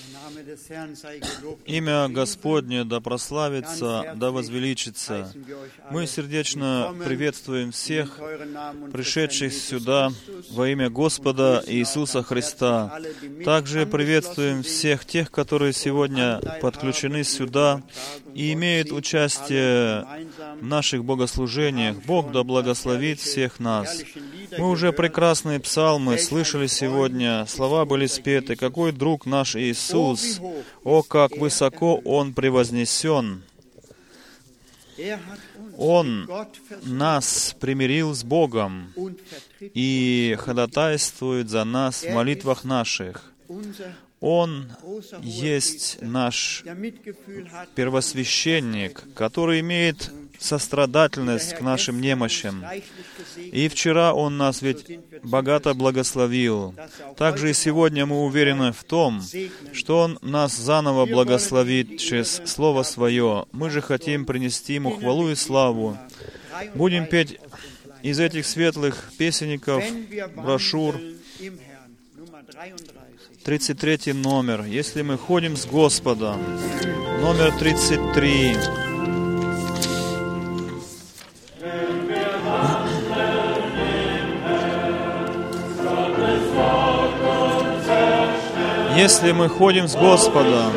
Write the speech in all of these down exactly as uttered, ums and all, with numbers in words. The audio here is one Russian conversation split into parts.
Имя Господне да прославится, да возвеличится. Мы сердечно приветствуем всех, пришедших сюда во имя Господа Иисуса Христа. Также приветствуем всех тех, которые сегодня подключены сюда и имеют участие в наших богослужениях. Бог да благословит всех нас. Мы уже прекрасные псалмы слышали сегодня, слова были спеты. Какой друг наш Иисус! О, как высоко Он превознесен! Он нас примирил с Богом и ходатайствует за нас в молитвах наших. Он есть наш первосвященник, который имеет сострадательность к нашим немощам. И вчера Он нас ведь богато благословил. Также и сегодня мы уверены в том, что Он нас заново благословит через Слово Свое. Мы же хотим принести Ему хвалу и славу. Будем петь из этих светлых песенников, брошюр, тридцать третий номер. «Если мы ходим с Господом», номер тридцать три. Если мы ходим с Господом,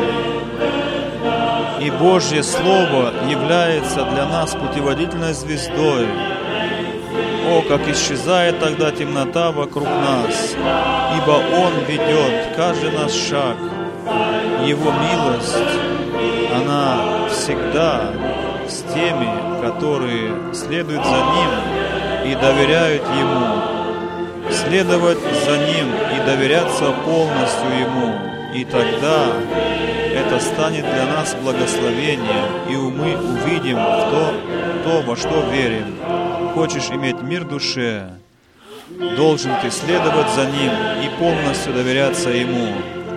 и Божье Слово является для нас путеводительной звездой, о, как исчезает тогда темнота вокруг нас, ибо Он ведет каждый наш шаг. Его милость, она всегда с теми, которые следуют за Ним и доверяют Ему. Следовать за Ним и доверяться полностью Ему. И тогда это станет для нас благословением, и мы увидим то, то, во что верим. Хочешь иметь мир душе, должен ты следовать за Ним и полностью доверяться Ему.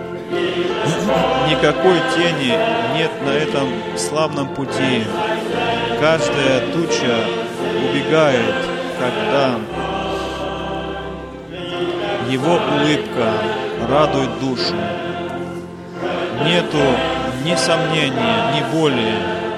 Никакой тени нет на этом славном пути. Каждая туча убегает, когда Его улыбка радует душу. Нету ни сомнения, ни боли.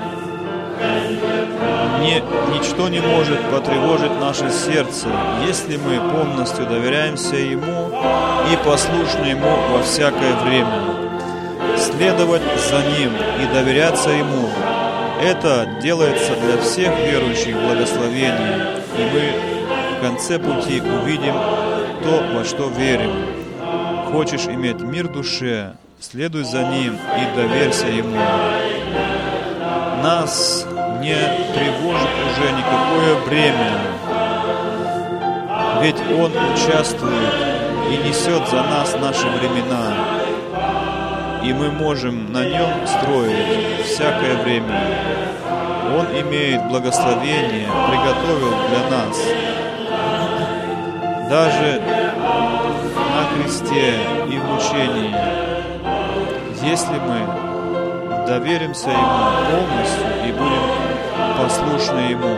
Ни, ничто не может потревожить наше сердце, если мы полностью доверяемся Ему и послушны Ему во всякое время. Следовать за Ним и доверяться Ему — это делается для всех верующих благословением, и мы в конце пути увидим то, во что верим. Хочешь иметь мир душе, следуй за Ним и доверься Ему. Нас не тревожит уже никакое бремя, ведь Он участвует и несет за нас наши времена, и мы можем на Нем строить всякое время. Он имеет благословение, приготовил для нас. Даже на кресте и в мучении, если мы доверимся Ему полностью и будем послушны Ему.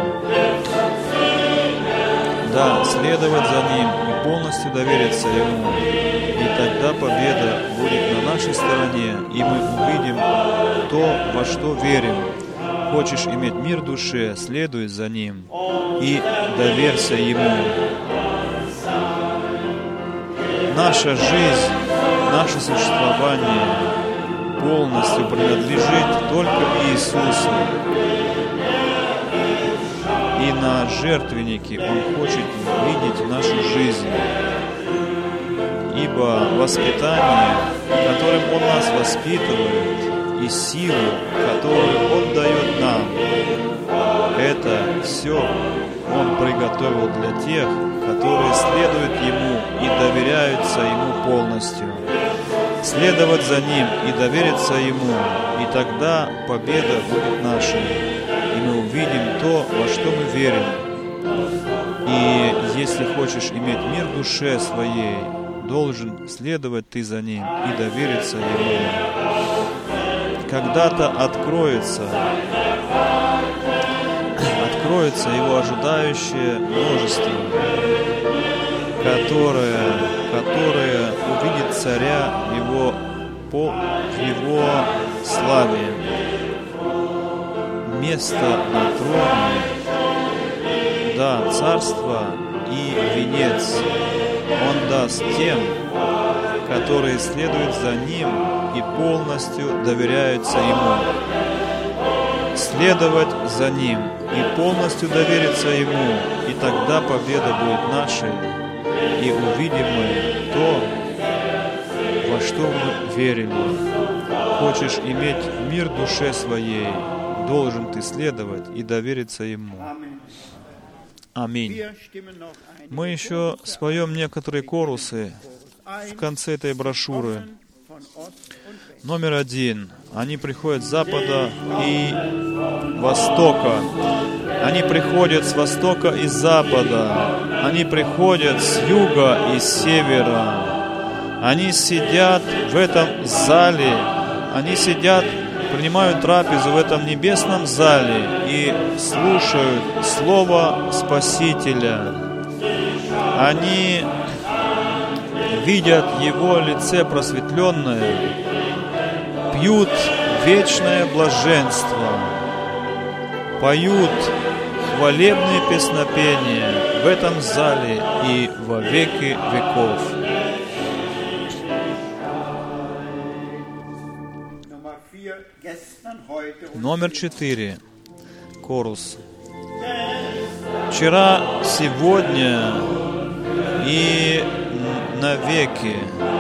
Да, следовать за Ним и полностью довериться Ему. И тогда победа будет на нашей стороне, и мы увидим то, во что верим. Хочешь иметь мир душе, следуй за Ним и доверься Ему. Наша жизнь, наше существование полностью принадлежит только Иисусу. И на жертвеннике Он хочет видеть нашу жизнь. Ибо воспитание, которым Он нас воспитывает, и силу, которую Он дает нам, это все Он приготовил для тех, которые следуют Ему и доверяются Ему полностью. Следовать за Ним и довериться Ему, и тогда победа будет нашей, и мы увидим то, во что мы верим. И если хочешь иметь мир в душе своей, должен следовать ты за Ним и довериться Ему. Когда-то откроется, откроется Его ожидающее множество, которое, которое увидит Царя в Его по Его славе. Место на троне, да, царство и венец Он даст тем, которые следуют за Ним и полностью доверяются Ему. Следовать за Ним и полностью довериться Ему, и тогда победа будет нашей, и увидим мы то, во что мы верили. Хочешь иметь мир душе своей, должен ты следовать и довериться Ему. Аминь. Мы еще споем некоторые корусы в конце этой брошюры. Номер один. Они приходят с запада и востока. Они приходят с востока и с запада. Они приходят с юга и с севера. Они сидят в этом зале. Они сидят, принимают трапезу в этом небесном зале и слушают Слово Спасителя. Они видят Его лице просветленное, пьют вечное блаженство, поют хвалебные песнопения в этом зале и во веки веков. Номер четыре. Корус. Вчера, сегодня и навеки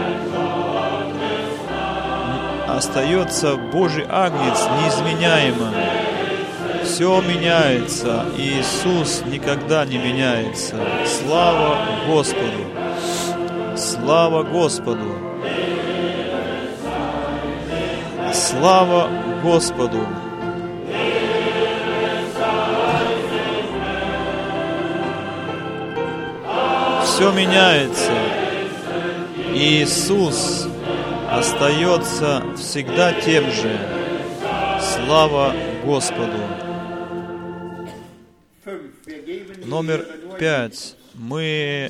остается Божий Агнец неизменяемым. Все меняется, и Иисус никогда не меняется. Слава Господу! Слава Господу! Слава Господу! Все меняется. И Иисус остается всегда тем же. Слава Господу! Номер пять. Мы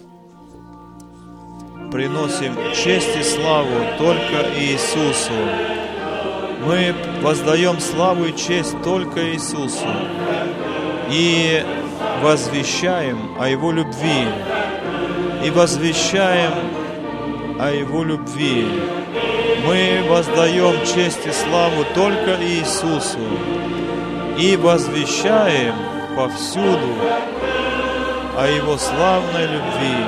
приносим честь и славу только Иисусу. Мы воздаем славу и честь только Иисусу и возвещаем о Его любви, и возвещаем о Его любви. Мы воздаем честь и славу только Иисусу и возвещаем повсюду о Его славной любви.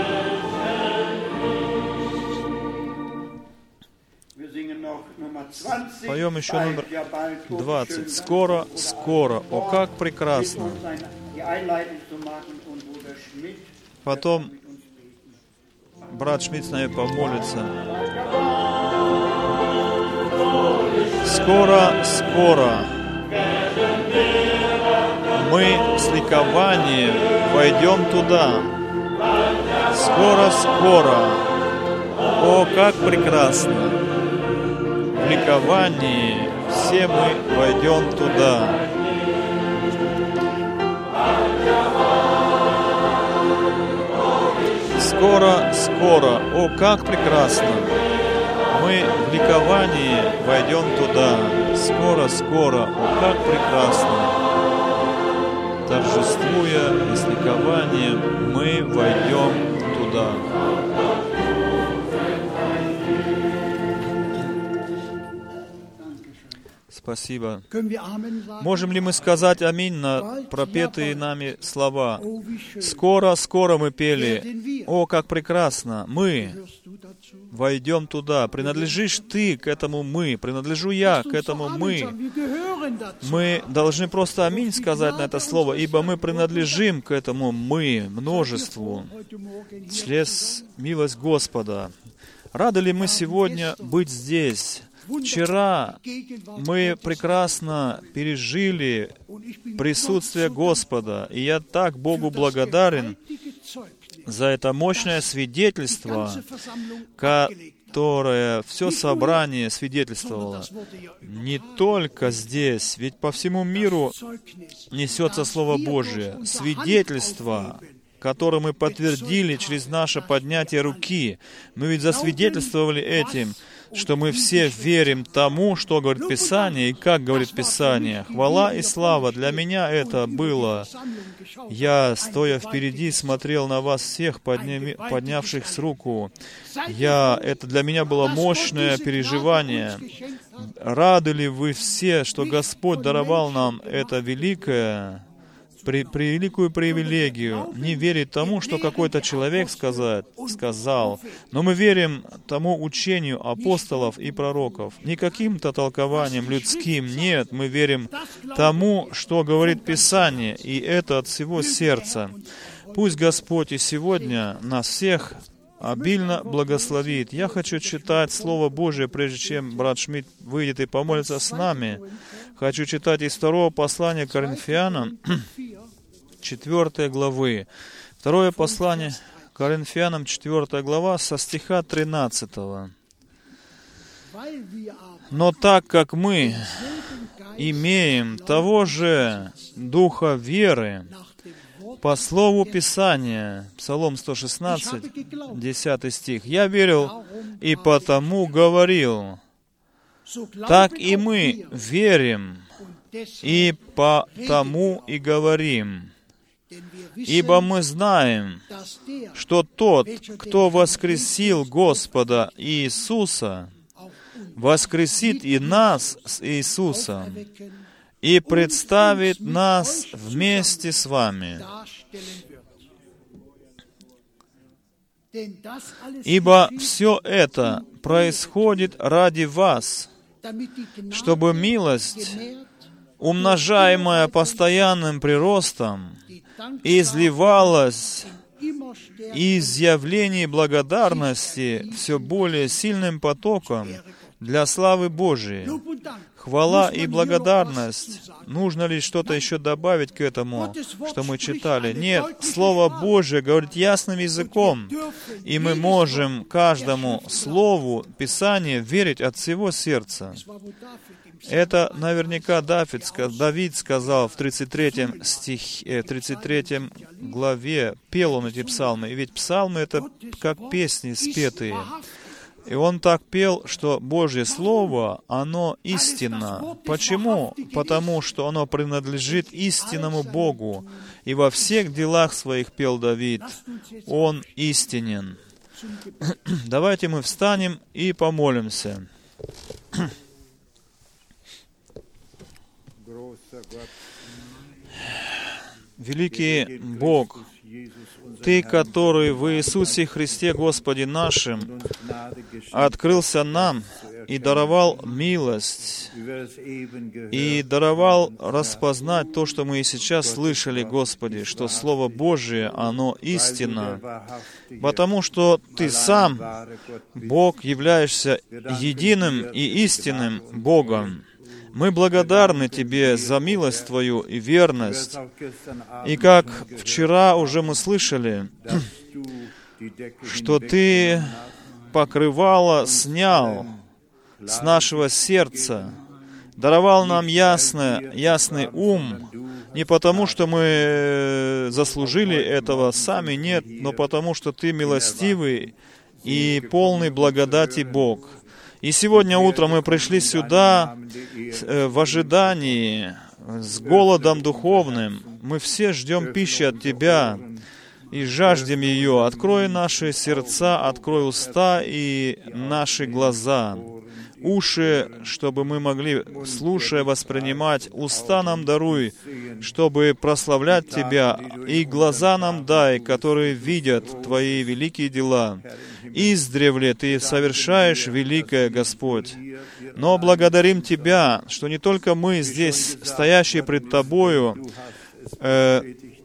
Поем еще номер двадцать. Скоро, скоро, о, как прекрасно. Потом брат Шмидт с нами помолится. Скоро, скоро мы с ликованием войдем туда. Скоро, скоро, о, как прекрасно. В ликовании все мы войдем туда. Скоро, скоро, о, как прекрасно! Мы в ликовании войдем туда. Скоро, скоро, о, как прекрасно! Торжествуя и с ликованием, мы войдем туда. Спасибо. Можем ли мы сказать аминь на пропетые нами слова? Скоро, скоро мы пели. О, как прекрасно! Мы войдем туда. Принадлежишь ты к этому мы. Принадлежу я к этому мы. Мы должны просто аминь сказать на это слово, ибо мы принадлежим к этому мы, множеству. Через милость Господа. Рады ли мы сегодня быть здесь? Вчера мы прекрасно пережили присутствие Господа, и я так Богу благодарен за это мощное свидетельство, которое все собрание свидетельствовало. Не только здесь, ведь по всему миру несется Слово Божие. Свидетельство, которое мы подтвердили через наше поднятие руки. Мы ведь засвидетельствовали этим, что мы все верим тому, что говорит Писание и как говорит Писание. Хвала и слава. Для меня это было. Я, стоя впереди, смотрел на вас всех, поднями, поднявших с руку. Я, это для меня было мощное переживание. Рады ли вы все, что Господь даровал нам это великое, при, великую привилегию, не верить тому, что какой-то человек сказать, сказал, но мы верим тому учению апостолов и пророков, не каким-то толкованием людским, нет, мы верим тому, что говорит Писание, и это от всего сердца. Пусть Господь и сегодня нас всех обильно благословит. Я хочу читать Слово Божие, прежде чем брат Шмидт выйдет и помолится с нами. Хочу читать из второго послания к Коринфянам, четвёртой главы. Второе послание к Коринфянам, четвёртая глава, со стиха тринадцатого. «Но так как мы имеем того же духа веры, по слову Писания, Псалом сто шестнадцать, десятый стих, «Я верил и потому говорил, так и мы верим, и потому и говорим. Ибо мы знаем, что тот, кто воскресил Господа Иисуса, воскресит и нас с Иисусом, и представит нас вместе с вами. Ибо все это происходит ради вас, чтобы милость, умножаемая постоянным приростом, изливалась из явлений благодарности все более сильным потоком для славы Божией». Хвала и благодарность. Нужно ли что-то еще добавить к этому, что мы читали? Нет, Слово Божие говорит ясным языком, и мы можем каждому слову Писания верить от всего сердца. Это наверняка Давид, Давид сказал в тридцать третьем стихе, тридцать третьем главе, пел он эти псалмы. И ведь псалмы — это как песни спетые. И он так пел, что Божье Слово, оно истинно. Почему? Потому что оно принадлежит истинному Богу. И во всех делах своих, пел Давид, он истинен. Давайте мы встанем и помолимся. Великий Бог, Ты, который в Иисусе Христе Господе нашим открылся нам и даровал милость, и даровал распознать то, что мы и сейчас слышали, Господи, что Слово Божие, оно истинно, потому что Ты сам, Бог, являешься единым и истинным Богом. Мы благодарны Тебе за милость Твою и верность. И как вчера уже мы слышали, что Ты покрывало снял с нашего сердца, даровал нам ясный, ясный ум, не потому, что мы заслужили этого сами, нет, но потому, что Ты милостивый и полный благодати Бог. И сегодня утром мы пришли сюда в ожидании, с голодом духовным. Мы все ждем пищи от Тебя и жаждем ее. Открой наши сердца, открой уста и наши глаза, уши, чтобы мы могли, слушая, воспринимать. Уста нам даруй, чтобы прославлять Тебя, и глаза нам дай, которые видят Твои великие дела. Издревле Ты совершаешь великое, Господь. Но благодарим Тебя, что не только мы здесь, стоящие пред Тобою, э,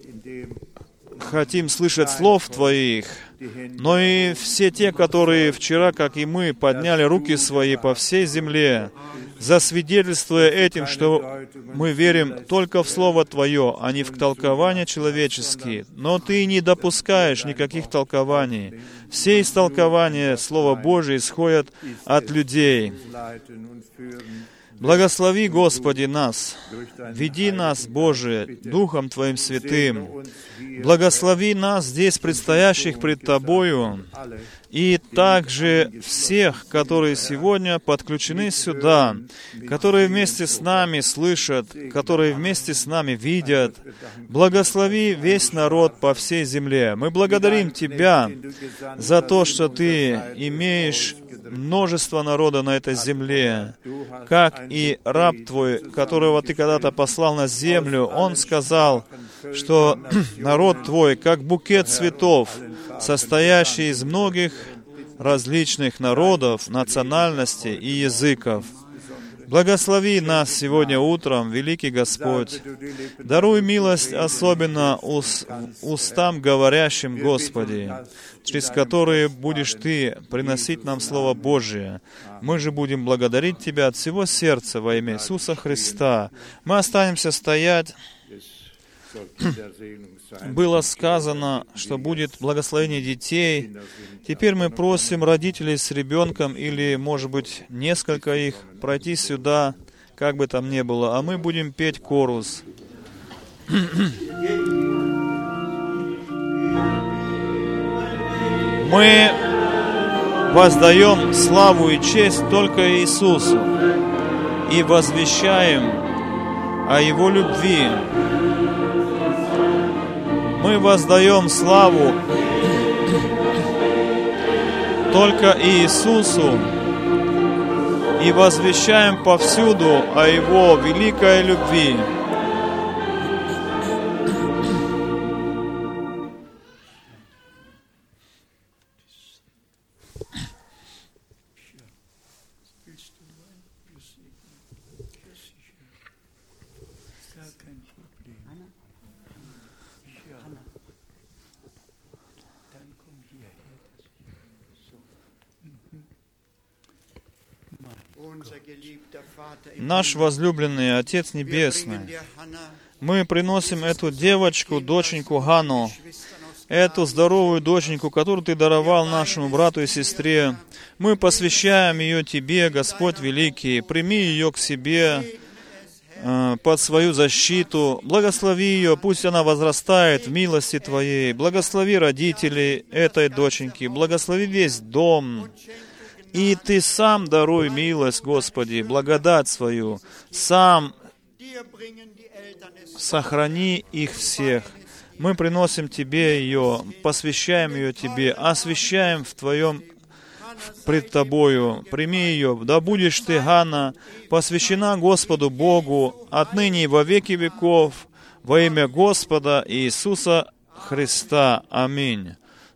хотим слышать слов Твоих, но и все те, которые вчера, как и мы, подняли руки свои по всей земле, засвидетельствуя этим, что мы верим только в Слово Твое, а не в толкования человеческие. Но Ты не допускаешь никаких толкований. Все истолкования Слова Божия исходят от людей. Благослови, Господи, нас. Веди нас, Боже, Духом Твоим Святым. Благослови нас здесь, предстоящих пред Тобою, и также всех, которые сегодня подключены сюда, которые вместе с нами слышат, которые вместе с нами видят. Благослови весь народ по всей земле. Мы благодарим Тебя за то, что Ты имеешь множество народа на этой земле, как и раб Твой, которого Ты когда-то послал на землю, он сказал, что народ Твой, как букет цветов, состоящий из многих различных народов, национальностей и языков. Благослови нас сегодня утром, великий Господь. Даруй милость особенно ус, устам говорящим, Господи, через которые будешь Ты приносить нам Слово Божие. Мы же будем благодарить Тебя от всего сердца во имя Иисуса Христа. Мы останемся стоять. Было сказано, что будет благословение детей. Теперь мы просим родителей с ребенком или, может быть, несколько их пройти сюда, как бы там ни было, а мы будем петь хорус. Мы воздаем славу и честь только Иисусу и возвещаем о Его любви. Мы воздаем славу только Иисусу и возвещаем повсюду о Его великой любви. Наш возлюбленный Отец Небесный, мы приносим эту девочку, доченьку Ганну, эту здоровую доченьку, которую Ты даровал нашему брату и сестре. Мы посвящаем ее Тебе, Господь Великий. Прими ее к себе э, под свою защиту. Благослови ее, пусть она возрастает в милости Твоей. Благослови родителей этой доченьки. Благослови весь дом. И Ты сам даруй милость, Господи, благодать свою. Сам сохрани их всех. Мы приносим Тебе ее, посвящаем ее Тебе, освящаем в Твоем, пред Тобою. Прими ее. Да будешь Ты, Ганна, посвящена Господу Богу, отныне и во веки веков, во имя Господа Иисуса Христа. Аминь.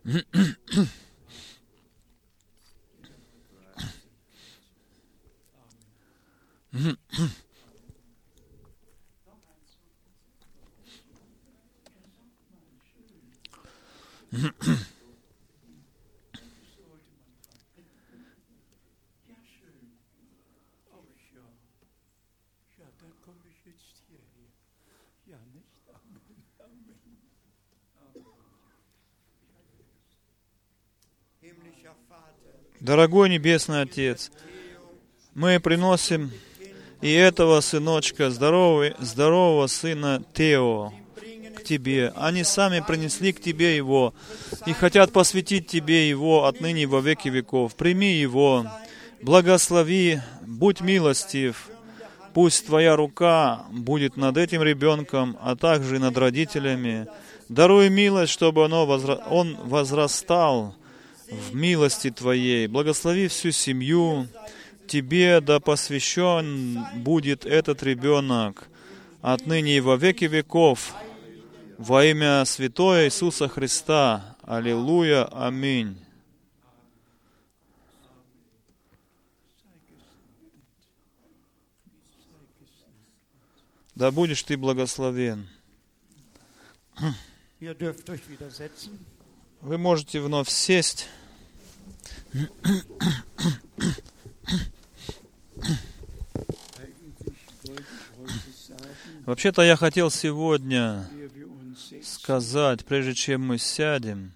Дорогой Небесный Отец, мы приносим и этого сыночка, здорового, здорового сына Тео, к Тебе. Они сами принесли к Тебе его и хотят посвятить Тебе его отныне во веки веков. Прими его, благослови, будь милостив. Пусть Твоя рука будет над этим ребенком, а также над родителями. Даруй милость, чтобы оно возра... он возрастал в милости Твоей. Благослови всю семью. Тебе да посвящен будет этот ребенок отныне и во веки веков. Во имя Святого Иисуса Христа. Аллилуйя. Аминь. Да будешь Ты благословен. Вы можете вновь сесть. Вообще-то я хотел сегодня сказать, прежде чем мы сядем,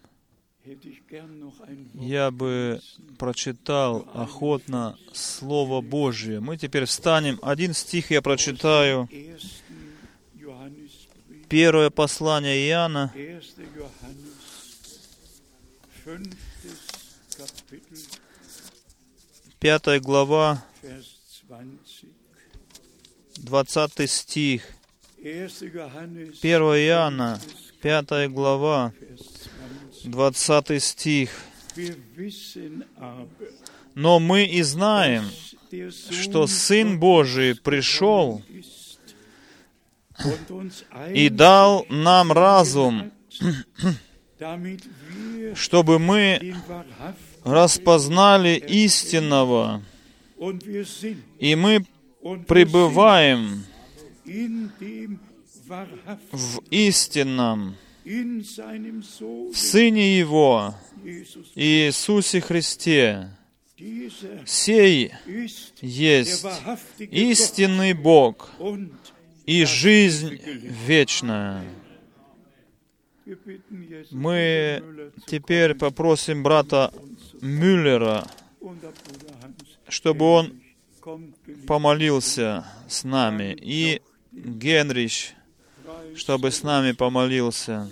я бы прочитал охотно Слово Божие. Мы теперь встанем. Один стих я прочитаю. Первое послание Иоанна, пятая глава, двадцатый стих. первое Иоанна, пятая глава, двадцатый стих. «Но мы и знаем, что Сын Божий пришел и дал нам разум, чтобы мы распознали истинного, и мы пребываем в истинном, в Сыне Его, Иисусе Христе. Сей есть истинный Бог и жизнь вечная». Мы теперь попросим брата Мюллера, чтобы он помолился с нами, и Генрич, чтобы с нами помолился.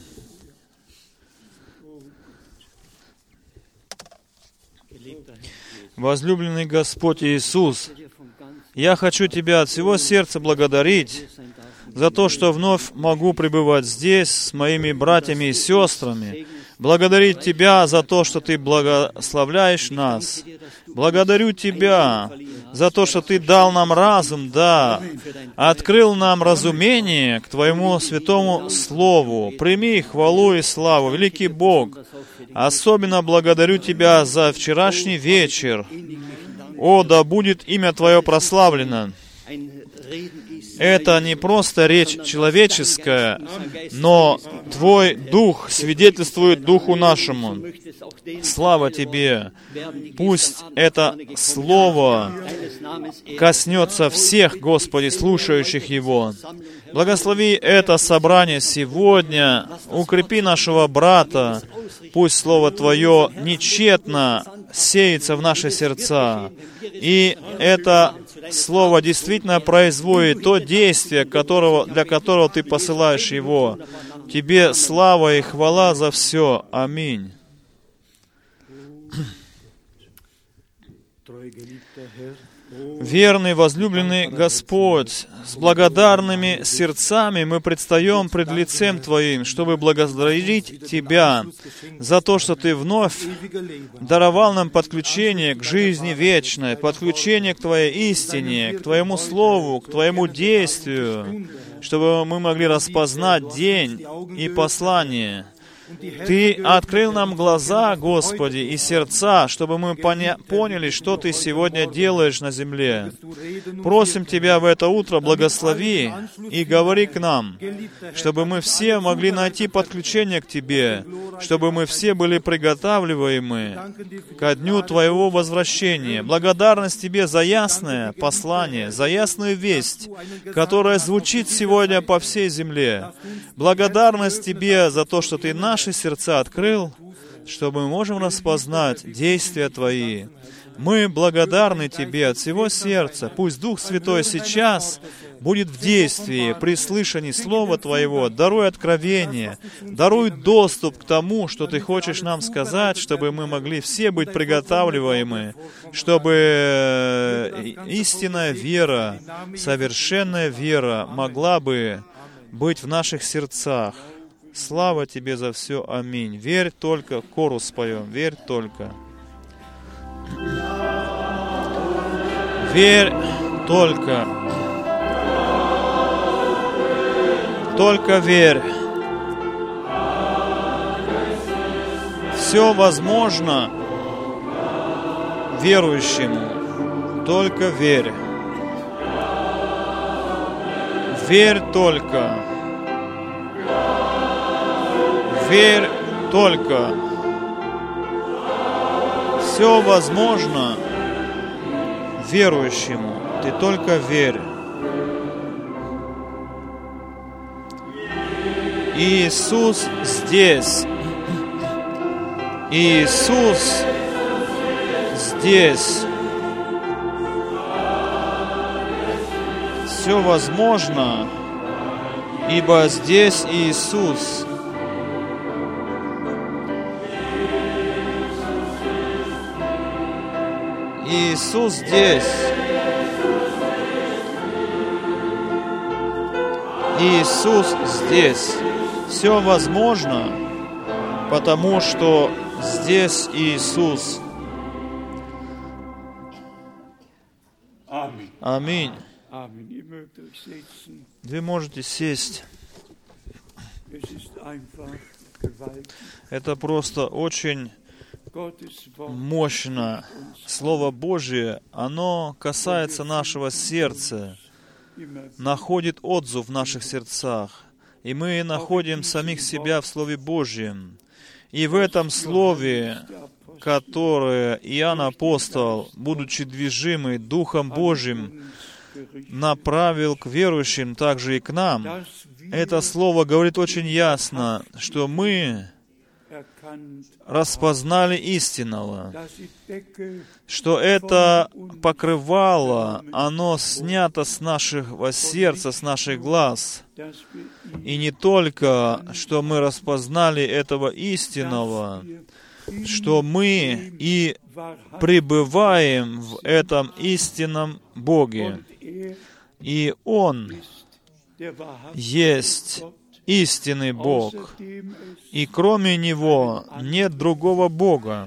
Возлюбленный Господь Иисус, я хочу Тебя от всего сердца благодарить за то, что вновь могу пребывать здесь с моими братьями и сестрами. Благодарить Тебя за то, что Ты благословляешь нас. Благодарю Тебя за то, что Ты дал нам разум, да, открыл нам разумение к Твоему святому Слову. Прими хвалу и славу, великий Бог. Особенно благодарю Тебя за вчерашний вечер. О, да будет имя Твое прославлено. Это не просто речь человеческая, но Твой Дух свидетельствует Духу нашему. Слава Тебе! Пусть это Слово коснется всех, Господи, слушающих его. Благослови это собрание сегодня, укрепи нашего брата. Пусть Слово Твое нечетно сеется в наши сердца. И это Слово действительно производит то действие, которого, для которого Ты посылаешь его. Тебе слава и хвала за все. Аминь. Верный, возлюбленный Господь, с благодарными сердцами мы предстаем пред лицем Твоим, чтобы благодарить Тебя за то, что Ты вновь даровал нам подключение к жизни вечной, подключение к Твоей истине, к Твоему Слову, к Твоему действию, чтобы мы могли распознать день и послание. Ты открыл нам глаза, Господи, и сердца, чтобы мы поня- поняли, что Ты сегодня делаешь на земле. Просим Тебя в это утро, благослови и говори к нам, чтобы мы все могли найти подключение к Тебе, чтобы мы все были приготавливаемы ко дню Твоего возвращения. Благодарность Тебе за ясное послание, за ясную весть, которая звучит сегодня по всей земле. Благодарность Тебе за то, что Ты наши сердца открыл, чтобы мы можем распознать действия Твои. Мы благодарны Тебе от всего сердца. Пусть Дух Святой сейчас будет в действии при слышании Слова Твоего. Даруй откровение, даруй доступ к тому, что Ты хочешь нам сказать, чтобы мы могли все быть приготавливаемы, чтобы истинная вера, совершенная вера могла бы быть в наших сердцах. Слава Тебе за все. Аминь. Верь только, хору споем, верь только. Верь только. Только верь. Все возможно верующему. Только верь. Верь только. Верь только. Все возможно верующему. Ты только верь. Иисус здесь. Иисус здесь. Все возможно, ибо здесь Иисус. Иисус здесь. Иисус здесь. Все возможно, потому что здесь Иисус. Аминь. Вы можете сесть. Это просто очень мощно. Слово Божие, оно касается нашего сердца, находит отзыв в наших сердцах. И мы находим самих себя в Слове Божьем. И в этом Слове, которое Иоанн Апостол, будучи движимый Духом Божьим, направил к верующим, также и к нам, это Слово говорит очень ясно, что мы распознали истинного, что это покрывало, оно снято с нашего сердца, с наших глаз. И не только, что мы распознали этого истинного, что мы и пребываем в этом истинном Боге. И Он есть истинный Бог, и кроме Него нет другого Бога.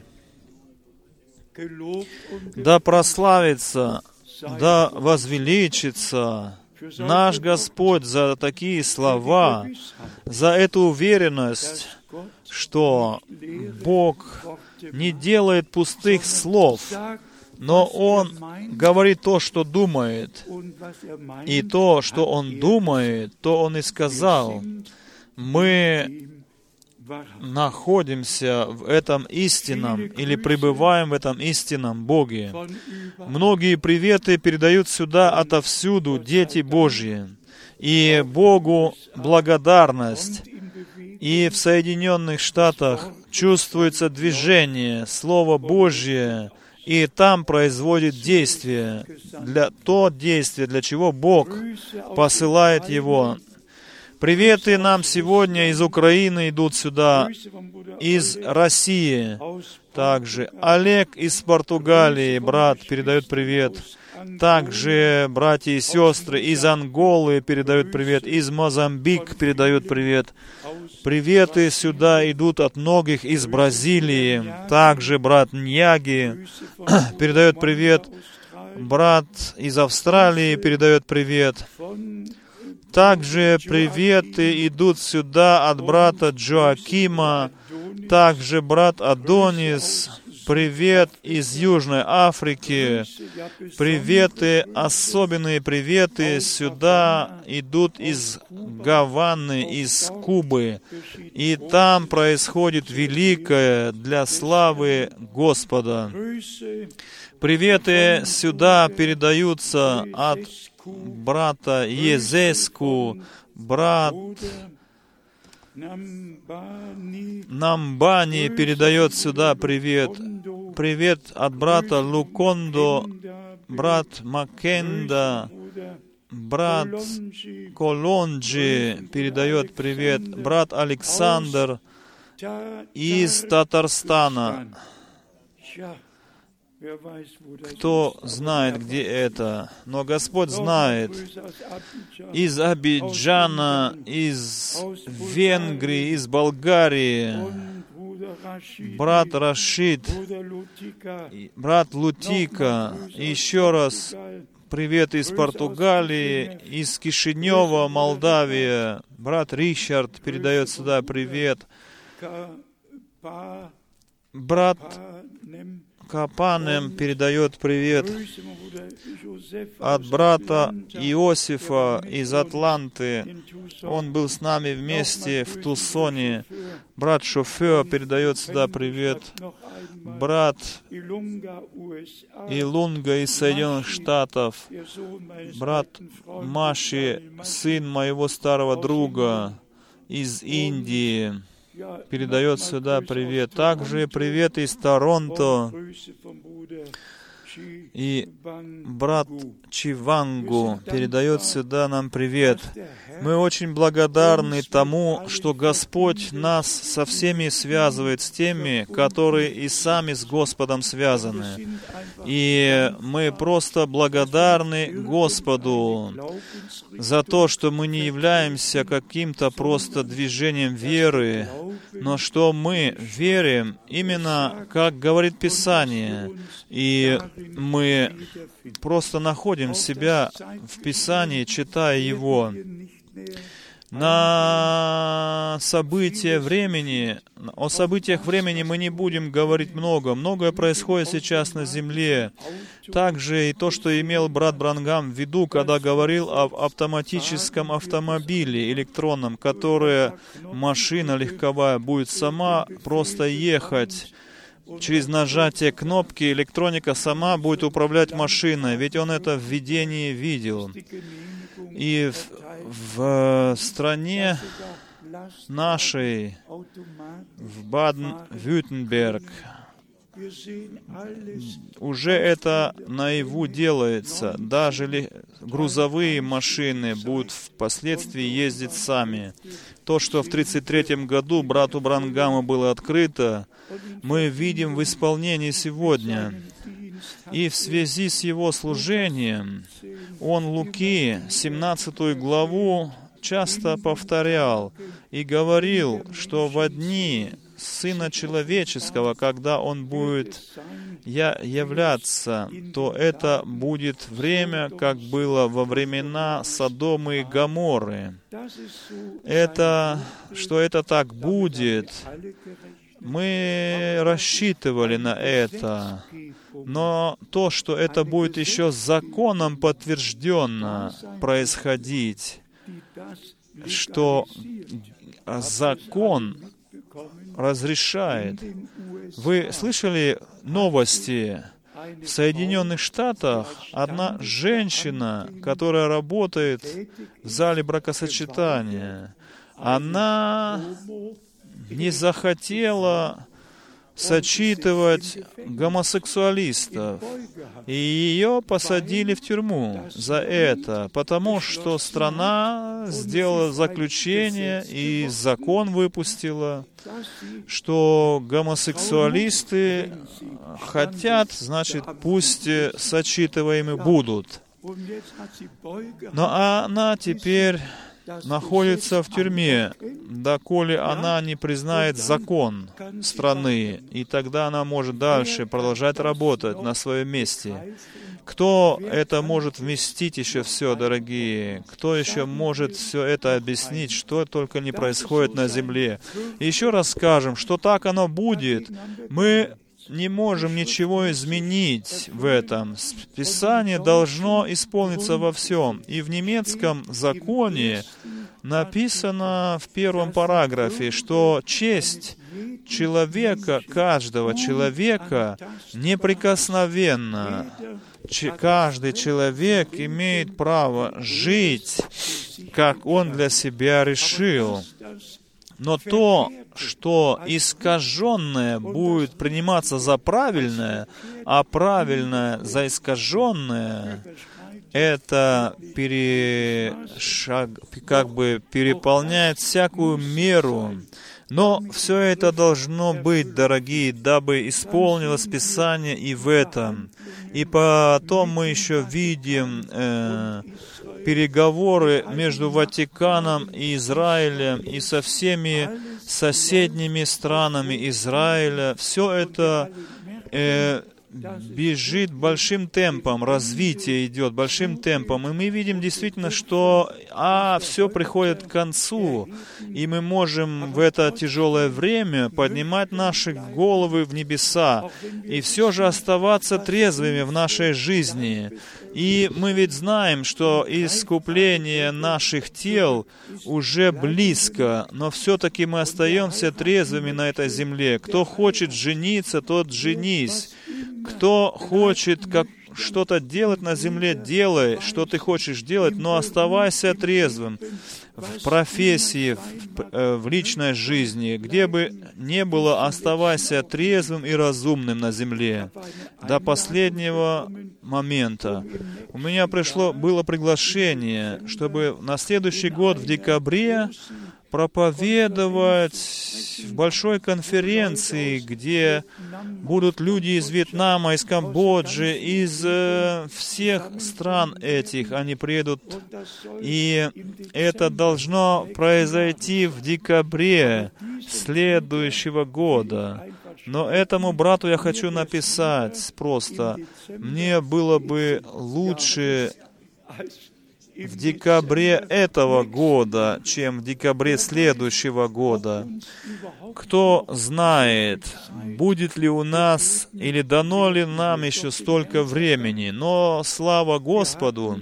Да прославится, да возвеличится наш Господь за такие слова, за эту уверенность, что Бог не делает пустых слов, но Он говорит то, что думает. И то, что Он думает, то Он и сказал. Мы находимся в этом истинном или пребываем в этом истинном Боге. Многие приветы передают сюда отовсюду дети Божьи. И Богу благодарность. И в Соединенных Штатах чувствуется движение, Слово Божье, и там производит действие, для, то действие, для чего Бог посылает его. Приветы нам сегодня из Украины идут сюда, из России также. Олег из Португалии, брат, передает привет. Также братья и сестры из Анголы передают привет, из Мозамбика передают привет. Приветы сюда идут от многих из Бразилии. Также брат Ньяги передает привет. Брат из Австралии передает привет. Также приветы идут сюда от брата Джоакима. Также брат Адонис. Привет из Южной Африки. Приветы, особенные приветы сюда идут из Гаваны, из Кубы. И там происходит великое для славы Господа. Приветы сюда передаются от брата Езеску, брат Намбани передает сюда привет. Привет от брата Лукондо, брат Макенда, брат Колонджи передает привет, брат Александр из Татарстана. Кто знает, где это? Но Господь знает. Из Абиджана, из Венгрии, из Болгарии. Брат Рашид, брат Лутика. Еще раз привет из Португалии, из Кишинева, Молдавия. Брат Ричард передает сюда привет. Брат Капанем передает привет от брата Иосифа из Атланты. Он был с нами вместе в Тусоне. Брат Шофер передает сюда привет. Брат Илунга из Соединенных Штатов. Брат Маши, сын моего старого друга из Индии, передает сюда привет. Также привет из Торонто. И брат Чивангу передает сюда нам привет. Мы очень благодарны тому, что Господь нас со всеми связывает с теми, которые и сами с Господом связаны. И мы просто благодарны Господу за то, что мы не являемся каким-то просто движением веры, но что мы верим именно, как говорит Писание. И мы просто находим себя в Писании, читая его. На события времени, о событиях времени мы не будем говорить много. Многое происходит сейчас на земле. Также и то, что имел брат Бранхам в виду, когда говорил об автоматическом автомобиле электронном, которое машина легковая будет сама просто ехать. Через нажатие кнопки электроника сама будет управлять машиной, ведь он это в видении видел. И в, в стране нашей, в Баден-Вюртемберг, уже это наяву делается. Даже ли грузовые машины будут впоследствии ездить сами. То, что в тридцать третьем году брату Бранхаму было открыто, мы видим в исполнении сегодня. И в связи с его служением он Луки, семнадцатую главу, часто повторял и говорил, что во дни Сына Человеческого, когда Он будет я, являться, то это будет время, как было во времена Содома и Гоморры. Это, что это так будет, мы рассчитывали на это, но то, что это будет еще законом подтвержденно происходить, что закон разрешает. Вы слышали новости? В Соединенных Штатах одна женщина, которая работает в зале бракосочетания, она не захотела сочетывать гомосексуалистов, и ее посадили в тюрьму за это, потому что страна сделала заключение и закон выпустила, что гомосексуалисты хотят, значит, пусть сочетываемы будут. Но она теперь находится в тюрьме, доколе она не признает закон страны, и тогда она может дальше продолжать работать на своем месте. Кто это может вместить еще все, дорогие? Кто еще может все это объяснить, что только не происходит на земле? И еще раз скажем, что так оно будет. Мы не можем ничего изменить в этом. Писание должно исполниться во всем. И в немецком законе написано в первом параграфе, что честь человека, каждого человека, неприкосновенна. Каждый человек имеет право жить, как он для себя решил. Но то, что искаженное будет приниматься за правильное, а правильное за искаженное, это перешаг, как бы переполняет всякую меру. Но все это должно быть, дорогие, дабы исполнилось Писание и в этом. И потом мы еще видим э, переговоры между Ватиканом и Израилем и со всеми соседними странами Израиля. Все это э, бежит большим темпом, развитие идет большим темпом, и мы видим действительно, что а, все приходит к концу, и мы можем в это тяжелое время поднимать наши головы в небеса, и все же оставаться трезвыми в нашей жизни. И мы ведь знаем, что искупление наших тел уже близко, но все-таки мы остаемся трезвыми на этой земле. Кто хочет жениться, тот женись. Кто хочет как что-то делать на земле, делай, что ты хочешь делать, но оставайся трезвым в профессии, в, в личной жизни, где бы ни было, оставайся трезвым и разумным на земле до последнего момента. У меня пришло, было приглашение, чтобы на следующий год в декабре проповедовать в большой конференции, где будут люди из Вьетнама, из Камбоджи, из э, всех стран этих. Они приедут, и это должно произойти в декабре следующего года. Но этому брату я хочу написать просто. Мне было бы лучше в декабре этого года, чем в декабре следующего года. Кто знает, будет ли у нас или дано ли нам еще столько времени. Но слава Господу,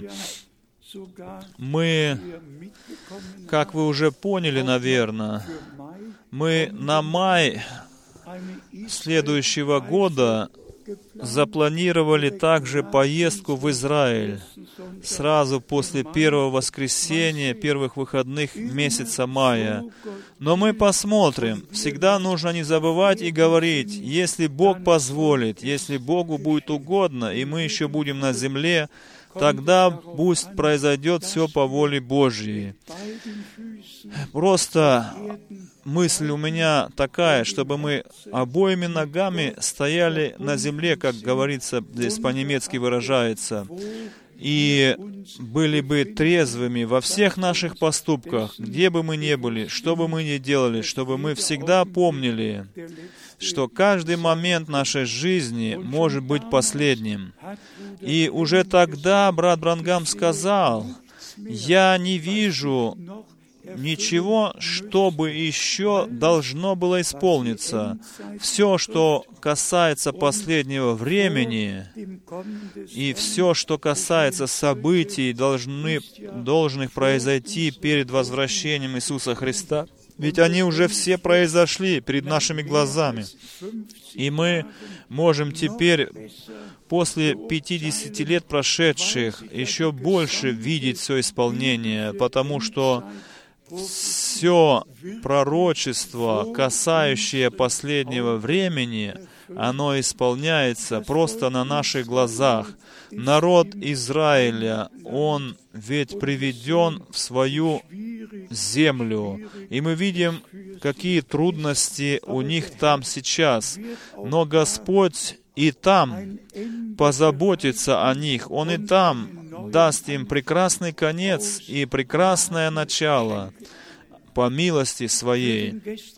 мы, как вы уже поняли, наверное, мы на май следующего года запланировали также поездку в Израиль сразу после первого воскресенья, первых выходных месяца мая. Но мы посмотрим. Всегда нужно не забывать и говорить, если Бог позволит, если Богу будет угодно, и мы еще будем на земле, тогда пусть произойдет все по воле Божьей. Просто мысль у меня такая, чтобы мы обоими ногами стояли на земле, как говорится, здесь по-немецки выражается, и были бы трезвыми во всех наших поступках, где бы мы ни были, что бы мы ни делали, чтобы мы всегда помнили, что каждый момент нашей жизни может быть последним. И уже тогда брат Бранхам сказал, «Я не вижу ничего, что бы еще должно было исполниться. Все, что касается последнего времени, и все, что касается событий, должны, должных произойти перед возвращением Иисуса Христа, ведь они уже все произошли перед нашими глазами. И мы можем теперь, после пятидесяти лет прошедших, еще больше видеть все исполнение, потому что все пророчество, касающее последнего времени, оно исполняется просто на наших глазах. Народ Израиля, он ведь приведен в свою землю, и мы видим, какие трудности у них там сейчас. Но Господь и там позаботится о них. Он и там даст им прекрасный конец и прекрасное начало по милости Своей.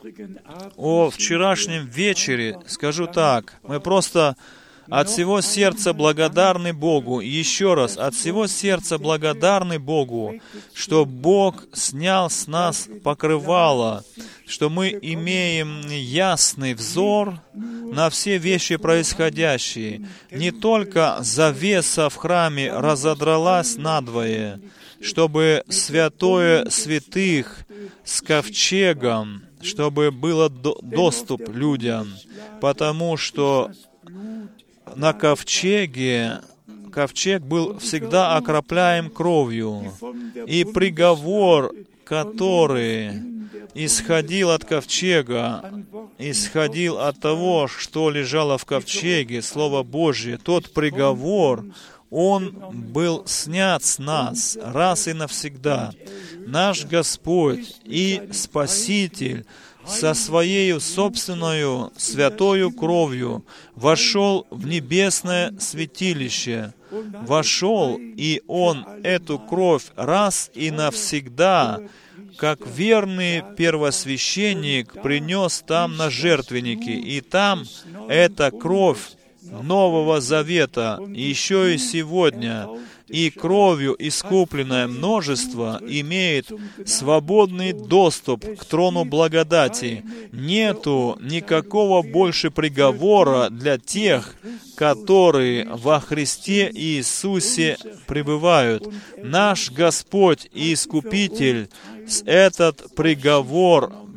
О вчерашнем вечере скажу так, мы просто от всего сердца благодарны Богу. И еще раз, от всего сердца благодарны Богу, что Бог снял с нас покрывало, что мы имеем ясный взор на все вещи происходящие. Не только завеса в храме разодралась надвое, чтобы святое святых с ковчегом, чтобы был доступ людям, потому что на ковчеге, ковчег был всегда окропляем кровью, и приговор, который исходил от ковчега, исходил от того, что лежало в ковчеге, Слово Божье, тот приговор, он был снят с нас раз и навсегда. Наш Господь и Спаситель со Своею собственною святою кровью вошел в небесное святилище, вошел, и Он эту кровь раз и навсегда, как верный первосвященник, принес там на жертвенники, и там эта кровь Нового Завета еще и сегодня, и кровью искупленное множество имеет свободный доступ к трону благодати. Нету никакого больше приговора для тех, которые во Христе Иисусе пребывают. Наш Господь и Искупитель этот приговор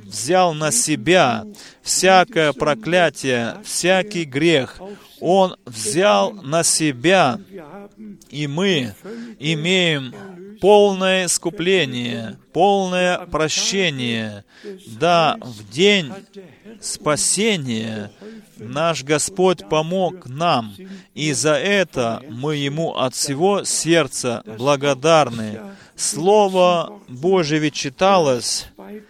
взял на себя всякое проклятие, всякий грех. Он взял на себя, и мы имеем полное искупление, полное прощение. Да, в день спасения наш Господь помог нам, и за это мы Ему от всего сердца благодарны. Слово Божие ведь читалось,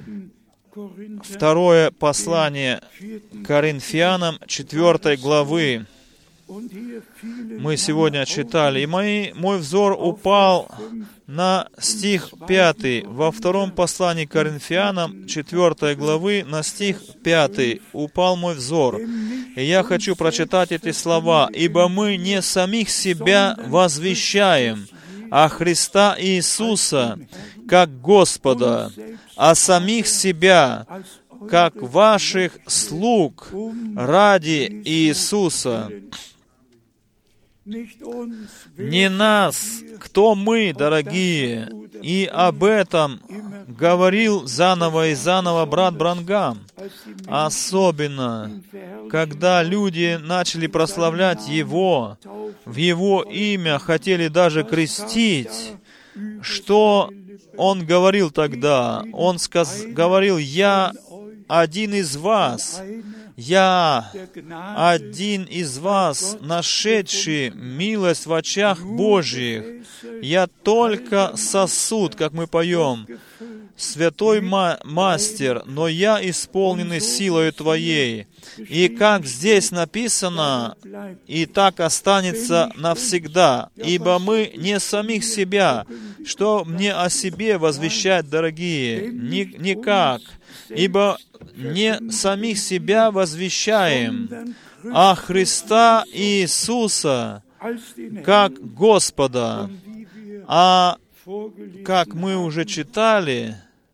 второе послание Коринфянам, четвёртой главы. Мы сегодня читали, и мой, мой взор упал на стих пятый. Во втором послании к Коринфянам, четвёртой главы, на стих пятый упал мой взор. И я хочу прочитать эти слова. «Ибо мы не самих себя возвещаем, а Христа Иисуса, как Господа, а самих себя, как ваших слуг ради Иисуса». Не нас, кто мы, дорогие, и об этом говорил заново и заново брат Бранхам. Особенно, когда люди начали прославлять Его, в Его имя хотели даже крестить. Что Он говорил тогда? Он сказ... говорил: «Я один из вас». «Я один из вас, нашедший милость в очах Божьих. Я только сосуд», как мы поем, «святой ма- мастер, но я исполненный силою Твоей». И как здесь написано, и так останется навсегда. «Ибо мы не самих себя». Что мне о себе возвещать, дорогие? Ни- никак. «Ибо не самих себя возвещаем, а Христа Иисуса, как Господа». А как мы уже читали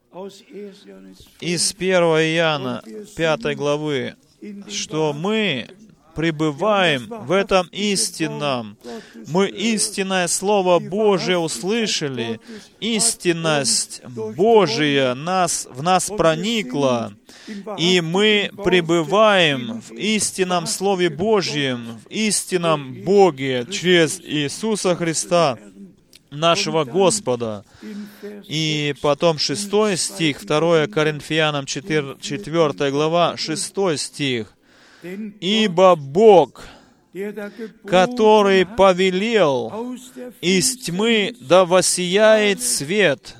из первого Иоанна пятой главы, что мы пребываем в этом истинном. Мы истинное Слово Божие услышали, истинность Божия нас, в нас проникла, и мы пребываем в истинном Слове Божьем, в истинном Боге через Иисуса Христа, нашего Господа. И потом шестой стих, второе Коринфянам, четвёртая глава, шестой стих. «Ибо Бог, который повелел, из тьмы да воссияет свет,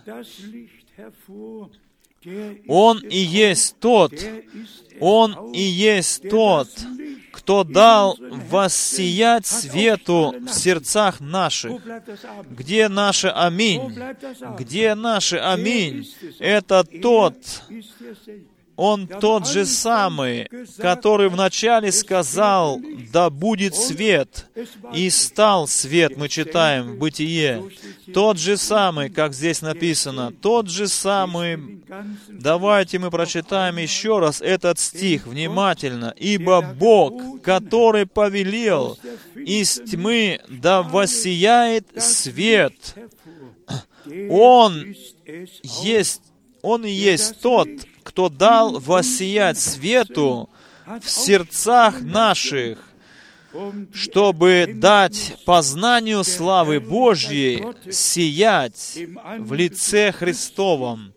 Он и есть тот, Он и есть тот, кто дал воссиять свету в сердцах наших». Где наше аминь? Где наше аминь? Это тот, Он тот же самый, который вначале сказал: «Да будет свет», и стал свет, мы читаем в Бытие. Тот же самый, как здесь написано, тот же самый. Давайте мы прочитаем еще раз этот стих внимательно. «Ибо Бог, который повелел, из тьмы да воссияет свет, Он есть, Он и есть тот, кто дал воссиять свету в сердцах наших, чтобы дать познанию славы Божьей сиять в лице Христовом».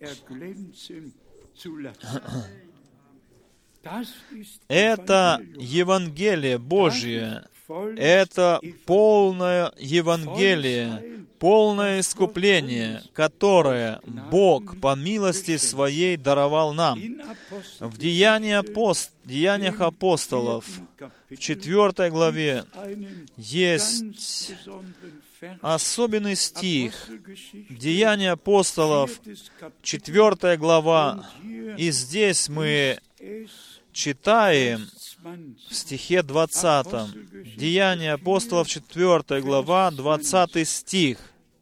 Это Евангелие Божье. Это полное Евангелие, полное искупление, которое Бог по милости Своей даровал нам. В Деяниях, апост... Деяниях апостолов, в четвёртой главе, есть особенный стих. Деяния апостолов, четвёртая глава, и здесь мы читаем в стихе двадцатом. Деяния апостолов, четвёртая глава, двадцатый стих.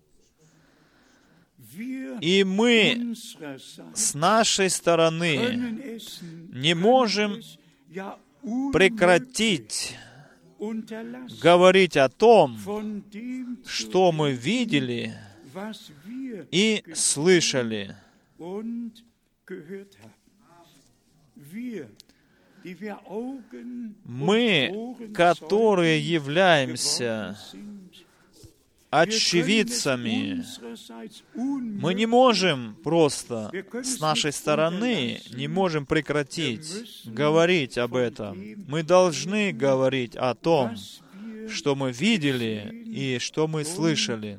«И мы с нашей стороны не можем прекратить говорить о том, что мы видели и слышали». Мы, которые являемся очевидцами, мы не можем просто с нашей стороны, не можем прекратить говорить об этом. Мы должны говорить о том, что мы видели и что мы слышали.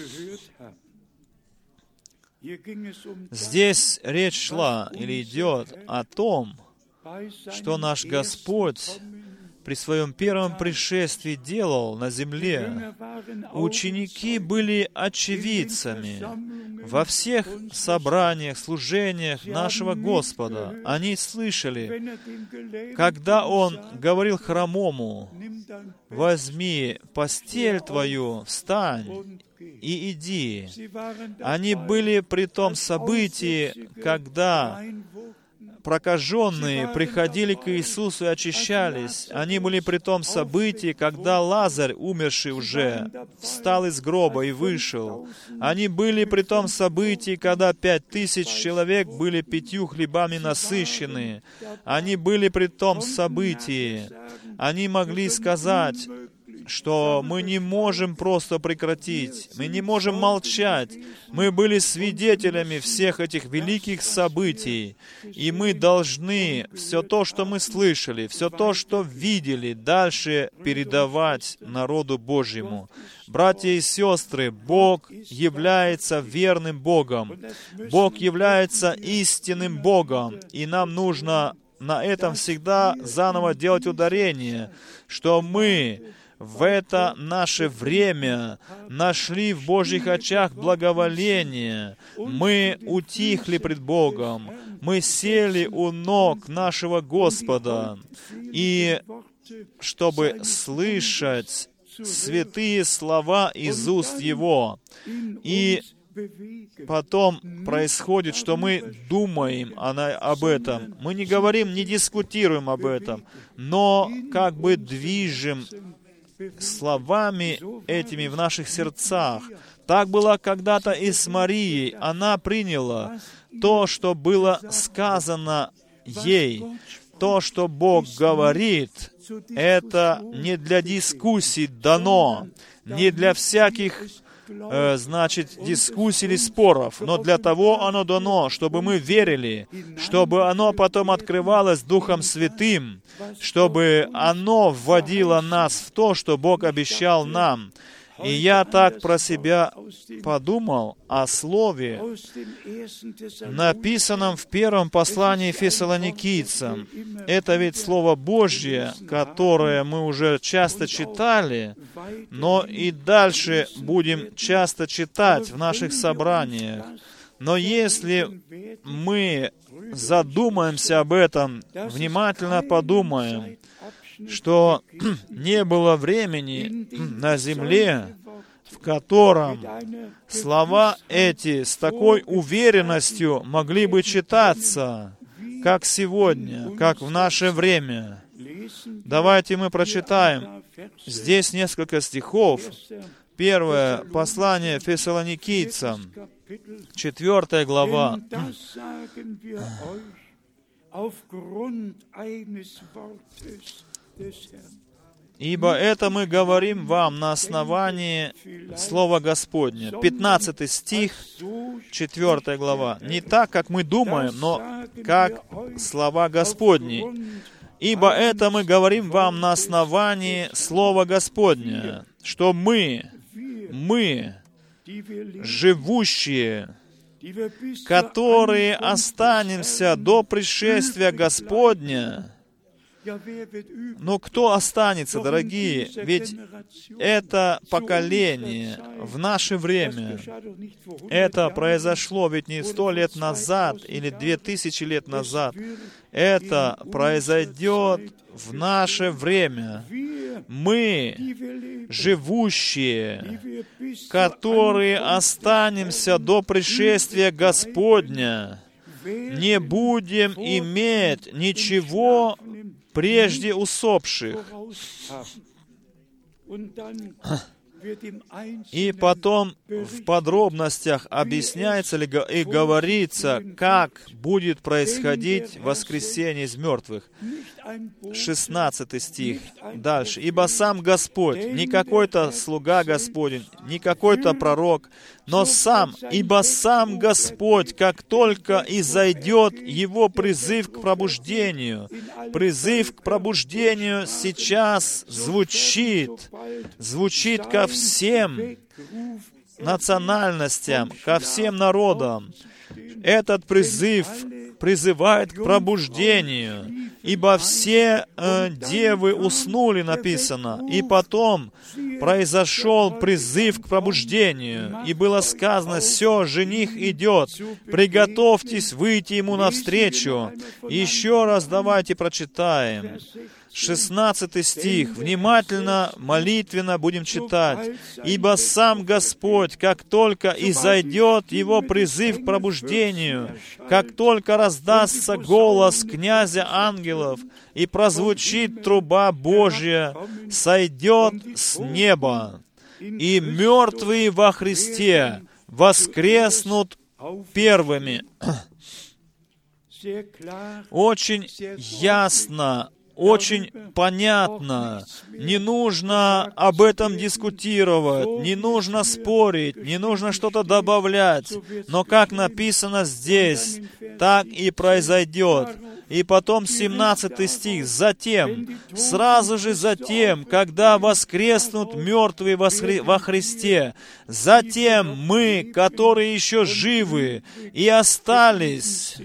Здесь речь шла или идет о том, что наш Господь при Своем первом пришествии делал на земле. Ученики были очевидцами во всех собраниях, служениях нашего Господа. Они слышали, когда Он говорил хромому: «Возьми постель твою, встань и иди». Они были при том событии, когда прокаженные приходили к Иисусу и очищались. Они были при том событии, когда Лазарь, умерший уже, встал из гроба и вышел. Они были при том событии, когда пять тысяч человек были пятью хлебами насыщены. Они были при том событии. Они могли сказать, что мы не можем просто прекратить, мы не можем молчать. Мы были свидетелями всех этих великих событий, и мы должны все то, что мы слышали, все то, что видели, дальше передавать народу Божьему. Братья и сестры, Бог является верным Богом. Бог является истинным Богом, и нам нужно на этом всегда заново делать ударение, что мы в это наше время нашли в Божьих очах благоволение. Мы утихли пред Богом. Мы сели у ног нашего Господа. И чтобы слышать святые слова из уст Его. И потом происходит, что мы думаем об этом. Мы не говорим, не дискутируем об этом, но как бы движем словами этими в наших сердцах. Так было когда-то и с Марией. Она приняла то, что было сказано ей. То, что Бог говорит, это не для дискуссий дано, не для всяких Э, значит, дискуссий или споров, но для того оно дано, чтобы мы верили, чтобы оно потом открывалось Духом Святым, чтобы оно вводило нас в то, что Бог обещал нам. И я так про себя подумал о слове, написанном в первом послании Фессалоникийцам. Это ведь Слово Божье, которое мы уже часто читали, но и дальше будем часто читать в наших собраниях. Но если мы задумаемся об этом, внимательно подумаем, что не было времени на земле, в котором слова эти с такой уверенностью могли бы читаться, как сегодня, как в наше время. Давайте мы прочитаем здесь несколько стихов. Первое послание Фессалоникийцам, четвертая глава. «Ибо это мы говорим вам на основании Слова Господня». пятнадцатый стих, четвертая глава. «Не так, как мы думаем, но как слова Господни. Ибо это мы говорим вам на основании Слова Господня, что мы, мы, живущие, которые останемся до пришествия Господня». Но кто останется, дорогие? Ведь это поколение в наше время. Это произошло ведь не сто лет назад или две тысячи лет назад. Это произойдет в наше время. Мы, живущие, которые останемся до пришествия Господня, не будем иметь ничего прежде усопших. И потом в подробностях объясняется ли и говорится, как будет происходить воскресение из мертвых. шестнадцатый стих. Дальше. «Ибо сам Господь, не какой-то слуга Господень, не какой-то пророк, но сам, ибо сам Господь, как только изойдет Его призыв к пробуждению». Призыв к пробуждению сейчас звучит, звучит ко всем национальностям, ко всем народам. Этот призыв призывает к пробуждению, ибо все э, девы уснули, написано, и потом произошел призыв к пробуждению, и было сказано: «Все, жених идет, приготовьтесь выйти ему навстречу». Еще раз давайте прочитаем. шестнадцатый стих. Внимательно, молитвенно будем читать. «Ибо сам Господь, как только изойдет Его призыв к пробуждению, как только раздастся голос князя ангелов и прозвучит труба Божья, сойдет с неба, и мертвые во Христе воскреснут первыми». Очень ясно, очень понятно. Не нужно об этом дискутировать, не нужно спорить, не нужно что-то добавлять. Но как написано здесь, так и произойдет. И потом семнадцатый стих. «Затем, сразу же затем, когда воскреснут мертвые во Христе, затем мы, которые еще живы и остались,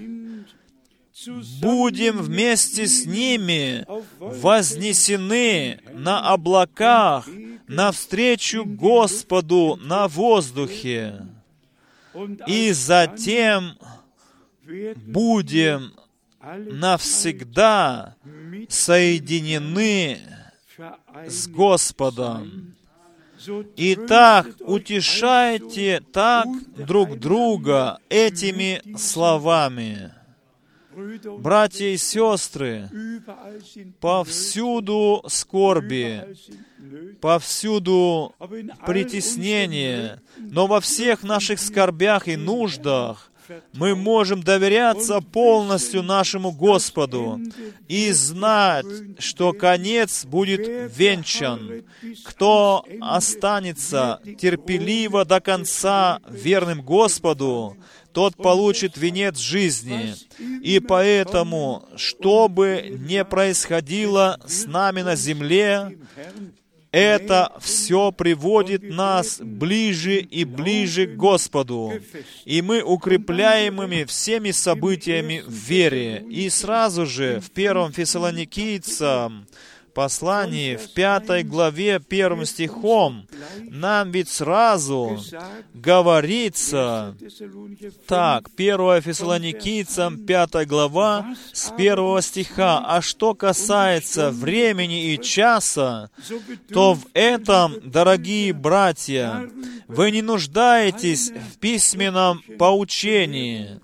будем вместе с ними вознесены на облаках навстречу Господу на воздухе, и затем будем навсегда соединены с Господом». Итак, утешайте так друг друга этими словами. Братья и сестры, повсюду скорби, повсюду притеснение, но во всех наших скорбях и нуждах мы можем доверяться полностью нашему Господу и знать, что конец будет венчан. Кто останется терпеливо до конца верным Господу, тот получит венец жизни. И поэтому, что бы ни происходило с нами на земле, это все приводит нас ближе и ближе к Господу. И мы укрепляемыми всеми событиями в вере. И сразу же в первом Фессалоникийцам послании, в пятой главе, первым стихом, нам ведь сразу говорится, так, первое Фессалоникийцам, пятая глава, с первого стиха, «А что касается времени и часа, то в этом, дорогие братья, вы не нуждаетесь в письменном поучении,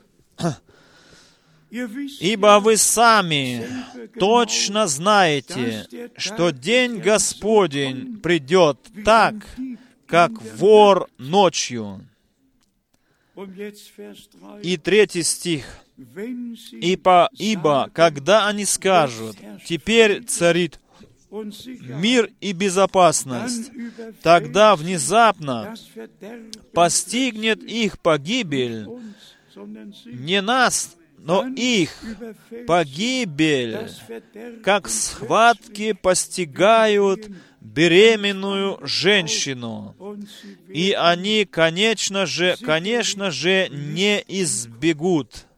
ибо вы сами точно знаете, что день Господень придет так, как вор ночью». И третий стих. «Ибо, ибо когда они скажут: теперь царит мир и безопасность, тогда внезапно постигнет их погибель, не нас, но их погибель, как схватки постигают беременную женщину, и они, конечно же, конечно же, не избегут».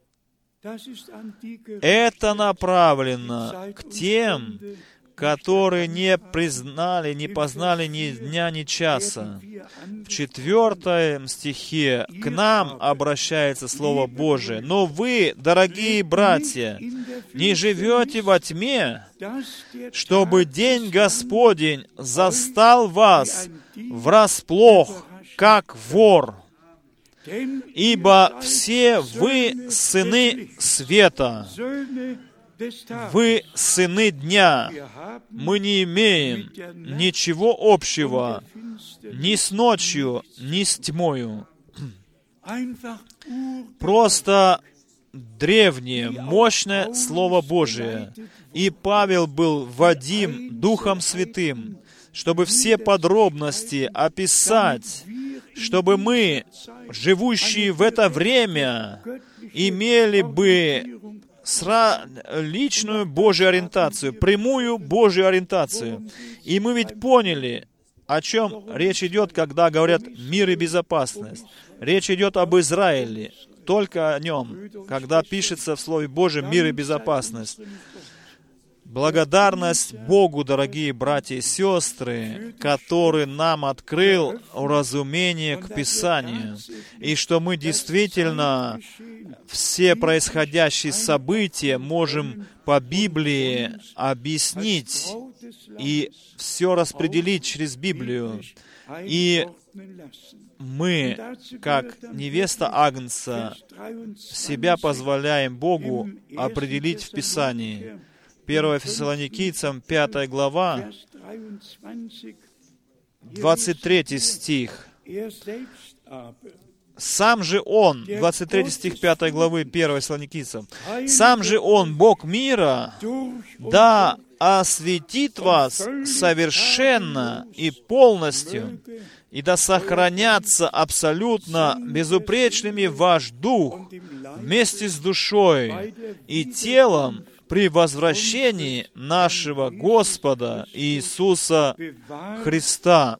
Это направлено к тем, которые не признали, не познали ни дня, ни часа. В четвертом стихе к нам обращается Слово Божие. «Но вы, дорогие братья, не живете во тьме, чтобы день Господень застал вас врасплох, как вор. Ибо все вы сыны света Вы сыны дня. Мы не имеем ничего общего ни с ночью, ни с тьмою. Просто древнее, мощное Слово Божие. И Павел был водим Духом Святым, чтобы все подробности описать, чтобы мы, живущие в это время, имели бы сра... личную Божью ориентацию, прямую Божью ориентацию. И мы ведь поняли, о чем речь идет, когда говорят «мир и безопасность». Речь идет об Израиле, только о нем, когда пишется в Слове Божьем «мир и безопасность». Благодарность Богу, дорогие братья и сестры, который нам открыл уразумение к Писанию, и что мы действительно все происходящие события можем по Библии объяснить и все распределить через Библию. И мы, как невеста Агнца, себя позволяем Богу определить в Писании. первое Фессалоникийцам, пятая глава, двадцать третий стих. «Сам же Он», двадцать третий стих пятой главы первого Фессалоникийцам, «Сам же Он, Бог мира, да осветит вас совершенно и полностью, и да сохранятся абсолютно безупречными ваш дух вместе с душой и телом при возвращении нашего Господа Иисуса Христа».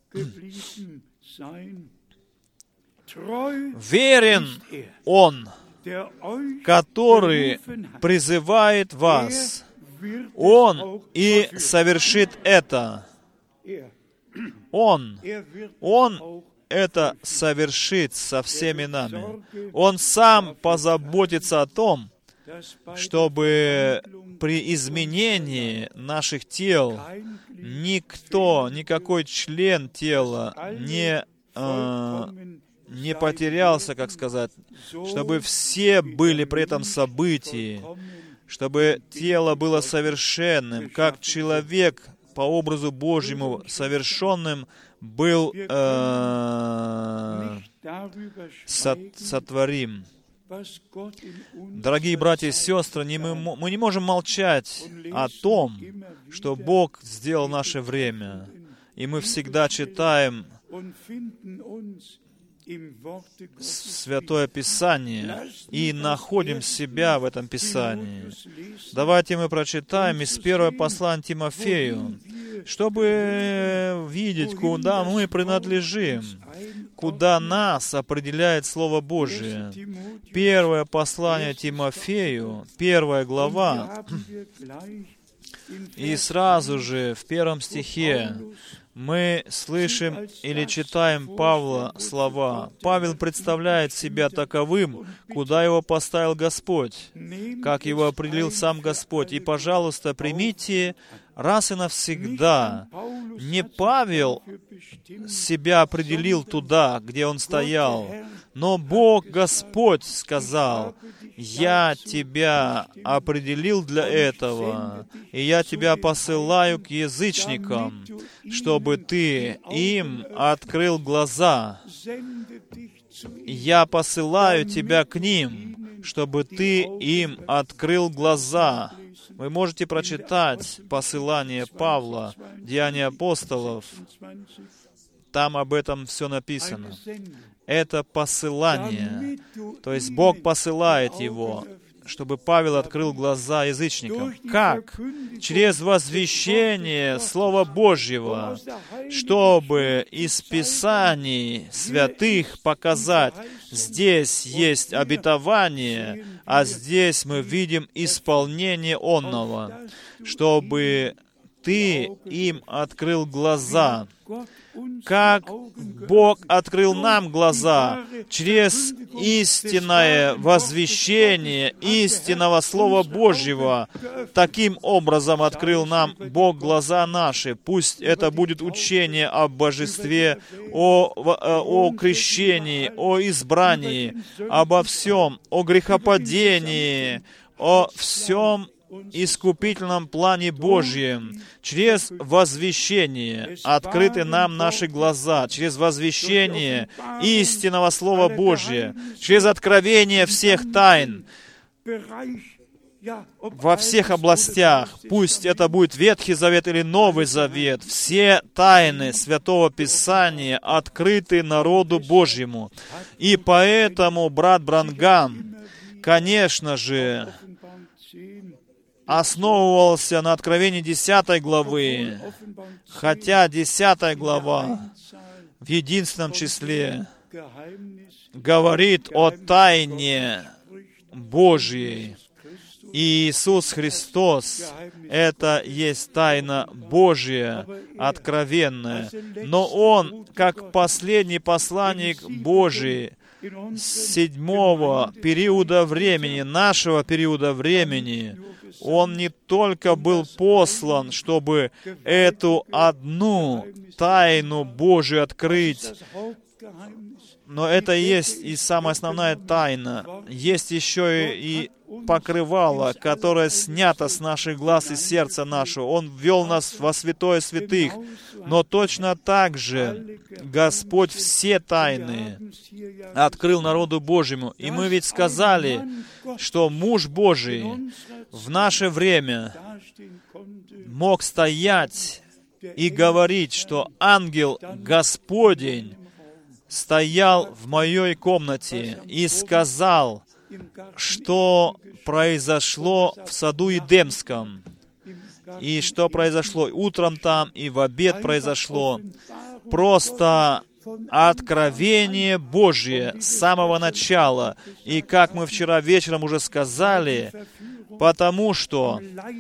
Верен Он, который призывает вас. Он и совершит это. Он, Он это совершит со всеми нами. Он сам позаботится о том, чтобы при изменении наших тел никто, никакой член тела не, э, не потерялся, как сказать, чтобы все были при этом событии, чтобы тело было совершенным, как человек по образу Божьему совершенным был э, сотворим. Дорогие братья и сестры, не мы, мы не можем молчать о том, что Бог сделал в наше время. И мы всегда читаем Святое Писание и находим себя в этом Писании. Давайте мы прочитаем из первого послания Тимофею, чтобы видеть, куда мы принадлежим, куда нас определяет Слово Божие. Первое послание Тимофею, первая глава, и сразу же в первом стихе мы слышим или читаем Павла слова. Павел представляет себя таковым, куда его поставил Господь, как его определил сам Господь. И, пожалуйста, примите раз и навсегда. Не Павел себя определил туда, где он стоял, но Бог Господь сказал: «Я тебя определил для этого, и я тебя посылаю к язычникам, чтобы ты им открыл глаза. Я посылаю тебя к ним, чтобы ты им открыл глаза». Вы можете прочитать посылание Павла, Деяния апостолов. Там об этом все написано. Это посылание. То есть Бог посылает его, чтобы Павел открыл глаза язычникам. Как? Через возвещение Слова Божьего, чтобы из Писаний святых показать, здесь есть обетование, а здесь мы видим исполнение онного, чтобы ты им открыл глаза. Как Бог открыл нам глаза через истинное возвещение истинного Слова Божьего. Таким образом открыл нам Бог глаза наши. Пусть это будет учение о божестве, о, о крещении, о избрании, обо всем, о грехопадении, о всем искупительном плане Божьем, через возвещение открыты нам наши глаза, через возвещение истинного Слова Божия, через откровение всех тайн, во всех областях, пусть это будет Ветхий Завет или Новый Завет, все тайны Святого Писания открыты народу Божьему. И поэтому брат Бранхам, конечно же, основывался на Откровении десятой главы, хотя десятая глава в единственном числе говорит о тайне Божьей. И Иисус Христос — это есть тайна Божья, откровенная. Но Он, как последний посланник Божий, седьмого периода времени, нашего периода времени, Он не только был послан, чтобы эту одну тайну Божию открыть, но это есть и самая основная тайна. Есть еще и покрывало, которое снято с наших глаз и сердца нашего. Он ввел нас во святое святых. Но точно так же Господь все тайны открыл народу Божьему. И мы ведь сказали, что муж Божий в наше время мог стоять и говорить, что ангел Господень стоял в моей комнате и сказал, что произошло в саду Эдемском, и что произошло утром там, и в обед произошло. Просто откровение Божье с самого начала. И как мы вчера вечером уже сказали, потому что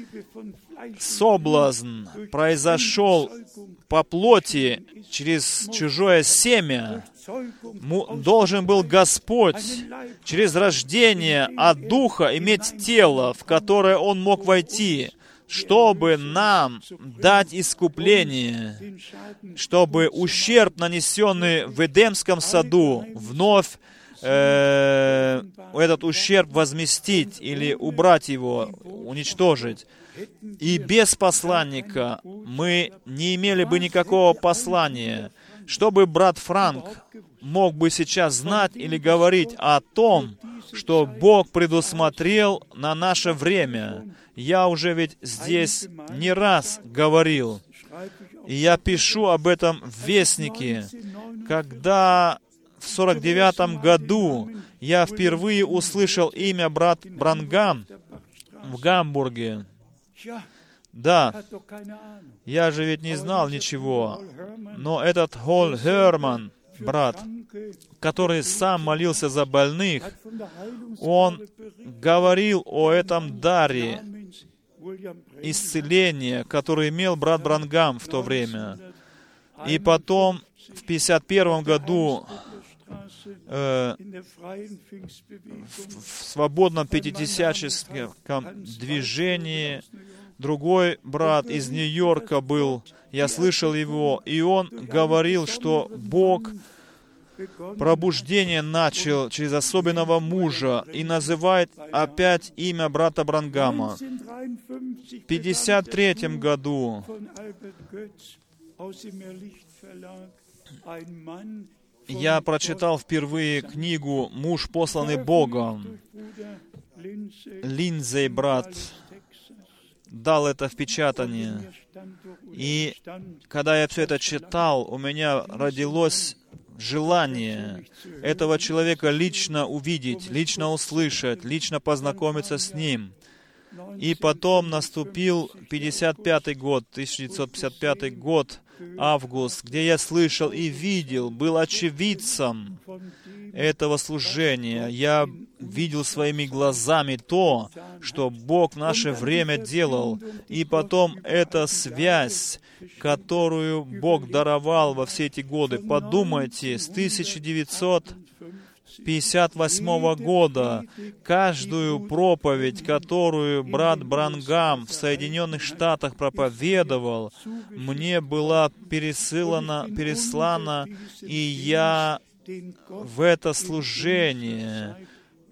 соблазн произошел по плоти через чужое семя, должен был Господь через рождение от Духа иметь тело, в которое Он мог войти, чтобы нам дать искупление, чтобы ущерб, нанесенный в Эдемском саду, вновь э, этот ущерб возместить или убрать его, уничтожить. И без посланника мы не имели бы никакого послания. Чтобы брат Франк мог бы сейчас знать или говорить о том, что Бог предусмотрел на наше время. Я уже ведь здесь не раз говорил, и я пишу об этом в Вестнике, когда в сорок девятом году я впервые услышал имя брат Бранхам в Гамбурге. Да, я же ведь не знал ничего, но этот Холл Херман, брат, который сам молился за больных, он говорил о этом даре исцеления, который имел брат Бранхам в то время. И потом, в пятьдесят первом году, э, в свободном пятидесятническом движении, другой брат из Нью-Йорка был, я слышал его, и он говорил, что Бог пробуждение начал через особенного мужа и называет опять имя брата Бранхама. В пятьдесят третьем году я прочитал впервые книгу «Муж, посланный Богом». Линдзей, брат, дал это в печатание. И когда я все это читал, у меня родилось желание этого человека лично увидеть, лично услышать, лично познакомиться с ним. И потом наступил пятьдесят пятый год, тысяча девятьсот пятьдесят пятый год, август, где я слышал и видел, был очевидцем этого служения. Я видел своими глазами то, что Бог в наше время делал. И потом эта связь, которую Бог даровал во все эти годы. Подумайте, с тысяча девятьсот пятьдесят восьмого года каждую проповедь, которую брат Бранхам в Соединенных Штатах проповедовал, мне была пересылана, переслана, и я в это служение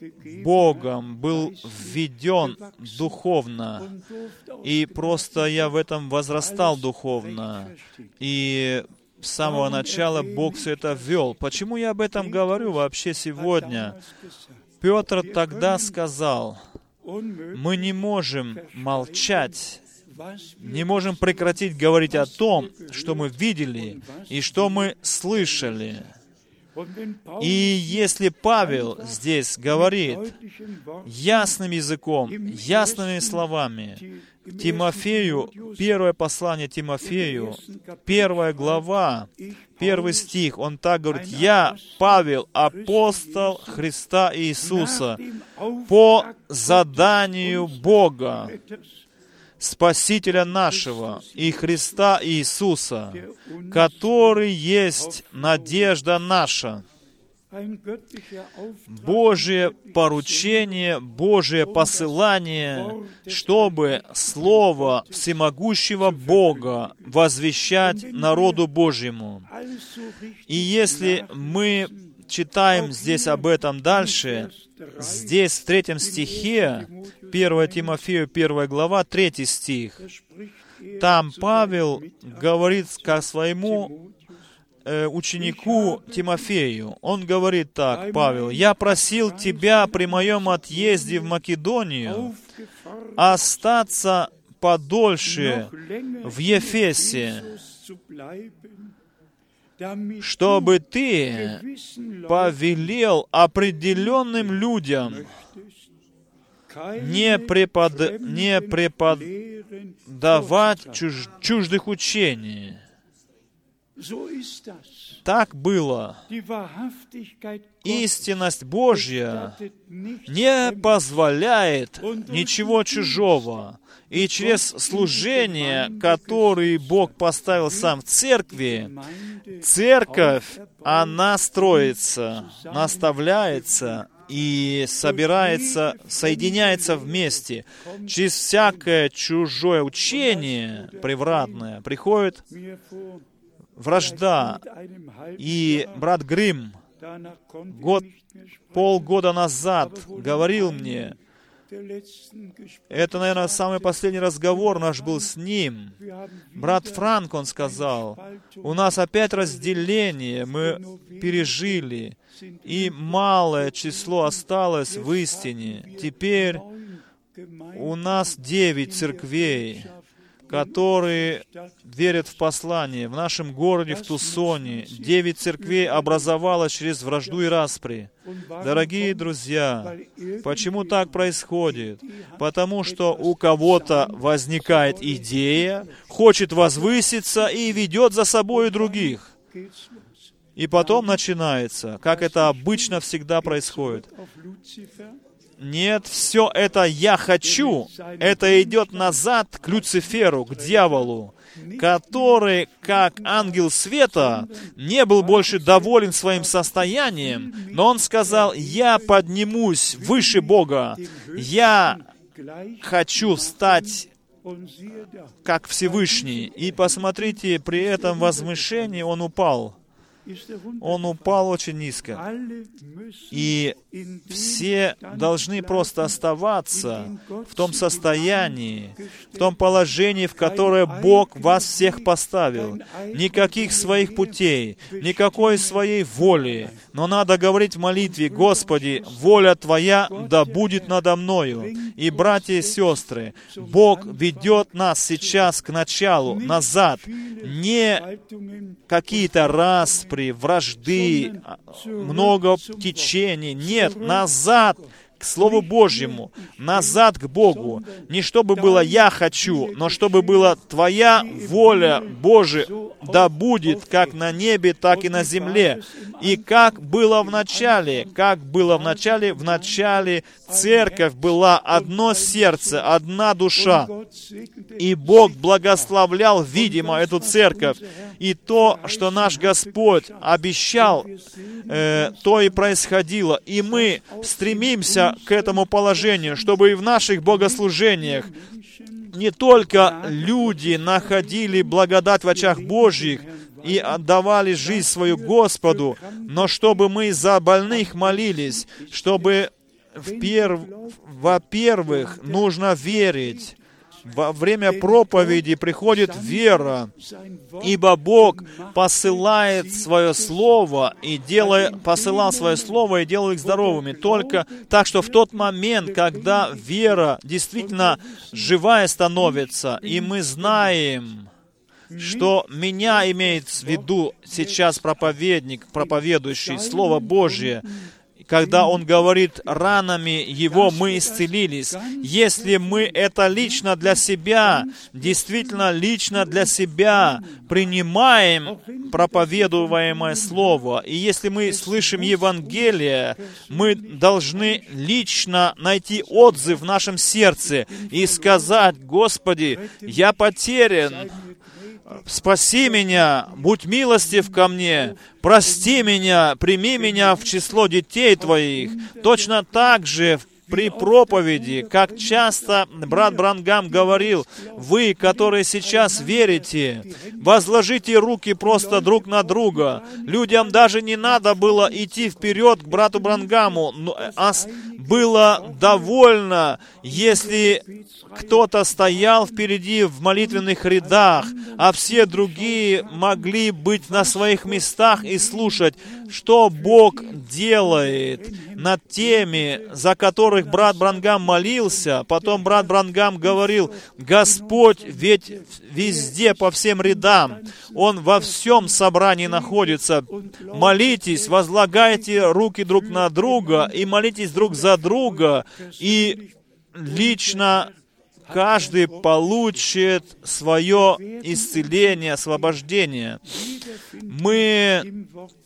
Богом был введен духовно. И просто я в этом возрастал духовно. И с самого начала Бог все это ввел. Почему я об этом говорю вообще сегодня? Петр тогда сказал, мы не можем молчать, не можем прекратить говорить о том, что мы видели и что мы слышали. И если Павел здесь говорит ясным языком, ясными словами, Тимофею, первое послание Тимофею, первая глава, первый стих, он так говорит: «Я, Павел, апостол Христа Иисуса, по заданию Бога, Спасителя нашего и Христа Иисуса, который есть надежда наша». Божье поручение, Божье посылание, чтобы Слово всемогущего Бога возвещать народу Божьему. И если мы читаем здесь об этом дальше, здесь в третьем стихе, первое Тимофею, первая глава, третий стих, там Павел говорит к своему ученику Тимофею. Он говорит так, Павел: «Я просил тебя при моем отъезде в Македонию остаться подольше в Ефесе, чтобы ты повелел определенным людям не, препод... не преподавать чуж... чуждых учений». Так было. Истинность Божья не позволяет ничего чужого. И через служение, которое Бог поставил сам в церкви, церковь, она строится, наставляется и собирается, соединяется вместе. Через всякое чужое учение превратное приходит вражда. И брат Гримм год, полгода назад говорил мне, это, наверное, самый последний разговор наш был с ним. Брат Франк, он сказал, у нас опять разделение, мы пережили, и малое число осталось в истине. Теперь у нас девять церквей, которые верят в послание. В нашем городе, в Тусоне, девять церквей образовалось через вражду и распри. Дорогие друзья, почему так происходит? Потому что у кого-то возникает идея, хочет возвыситься и ведет за собой других. И потом начинается, как это обычно всегда происходит. Нет, все это «я хочу», это идет назад к Люциферу, к дьяволу, который, как ангел света, не был больше доволен своим состоянием, но он сказал: «Я поднимусь выше Бога, я хочу стать как Всевышний». И посмотрите, при этом возвышении он упал. Он упал очень низко. И все должны просто оставаться в том состоянии, в том положении, в которое Бог вас всех поставил. Никаких своих путей, никакой своей воли. Но надо говорить в молитве: «Господи, воля Твоя да будет надо мною». И, братья и сестры, Бог ведет нас сейчас к началу, назад. Не какие-то распри, вражды, много течений. Нет, назад к Слову Божьему, назад к Богу. Не чтобы было «я хочу», но чтобы была «Твоя воля, Божия, да будет как на небе, так и на земле». И как было в начале, как было в начале, в начале церковь была одно сердце, одна душа. И Бог благословлял, видимо, эту церковь. И то, что наш Господь обещал, э, то и происходило. И мы стремимся к этому положению, чтобы и в наших богослужениях не только люди находили благодать в очах Божьих и отдавали жизнь свою Господу, но чтобы мы за больных молились, чтобы во-первых, нужно верить. Во время проповеди приходит вера, ибо Бог посылает свое Слово и делает, посылал свое Слово и делал их здоровыми. Только так, что в тот момент, когда вера действительно живая становится, и мы знаем, что меня имеет в виду сейчас проповедник, проповедующий Слово Божье, когда он говорит, ранами Его мы исцелились. Если мы это лично для себя, действительно лично для себя принимаем проповедуемое Слово, и если мы слышим Евангелие, мы должны лично найти отзыв в нашем сердце и сказать, Господи, я потерян, спаси меня, будь милостив ко мне, прости меня, прими меня в число детей Твоих. Точно так же при проповеди, как часто брат Бранхам говорил, вы, которые сейчас верите, возложите руки просто друг на друга. Людям даже не надо было идти вперед к брату Бранхаму, а было довольно, если кто-то стоял впереди в молитвенных рядах, а все другие могли быть на своих местах и слушать, что Бог делает над теми, за которых брат Бранхам молился. Потом брат Бранхам говорил, Господь ведь везде, по всем рядам. Он во всем собрании находится. Молитесь, возлагайте руки друг на друга и молитесь друг за друга, и лично каждый получит свое исцеление, освобождение. Мы,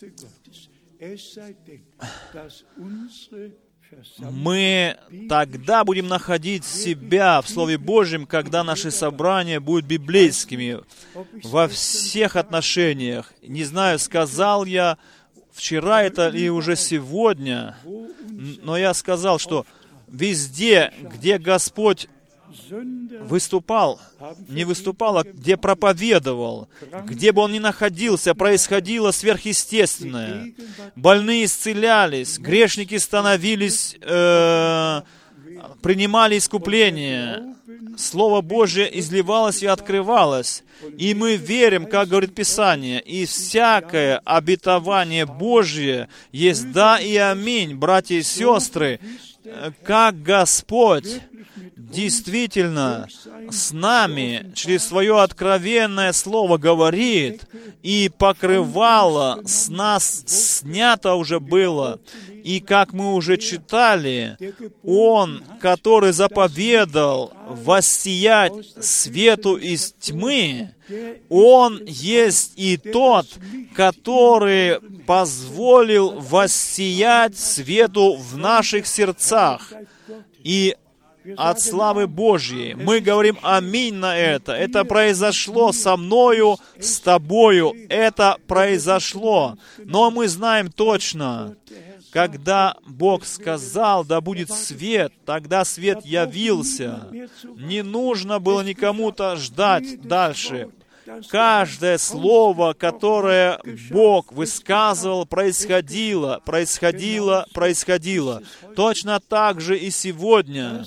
мы тогда будем находить себя в Слове Божьем, когда наши собрания будут библейскими во всех отношениях. Не знаю, сказал я вчера это или уже сегодня, но я сказал, что везде, где Господь выступал, не выступал, а где проповедовал, где бы он ни находился, происходило сверхъестественное. Больные исцелялись, грешники становились, э, принимали искупление. Слово Божие изливалось и открывалось. И мы верим, как говорит Писание, и всякое обетование Божье есть да и аминь, братья и сестры, как Господь действительно с нами через свое откровенное Слово говорит, и покрывало с нас снято уже было. И как мы уже читали, Он, который заповедал воссиять свету из тьмы, Он есть и тот, который позволил воссиять свету в наших сердцах. И от славы Божьей мы говорим аминь на это. Это произошло со мною, с тобою. Это произошло. Но мы знаем точно, когда Бог сказал, да будет свет, тогда свет явился. Не нужно было никому-то ждать дальше. Каждое слово, которое Бог высказывал, происходило, происходило, происходило. Точно так же и сегодня.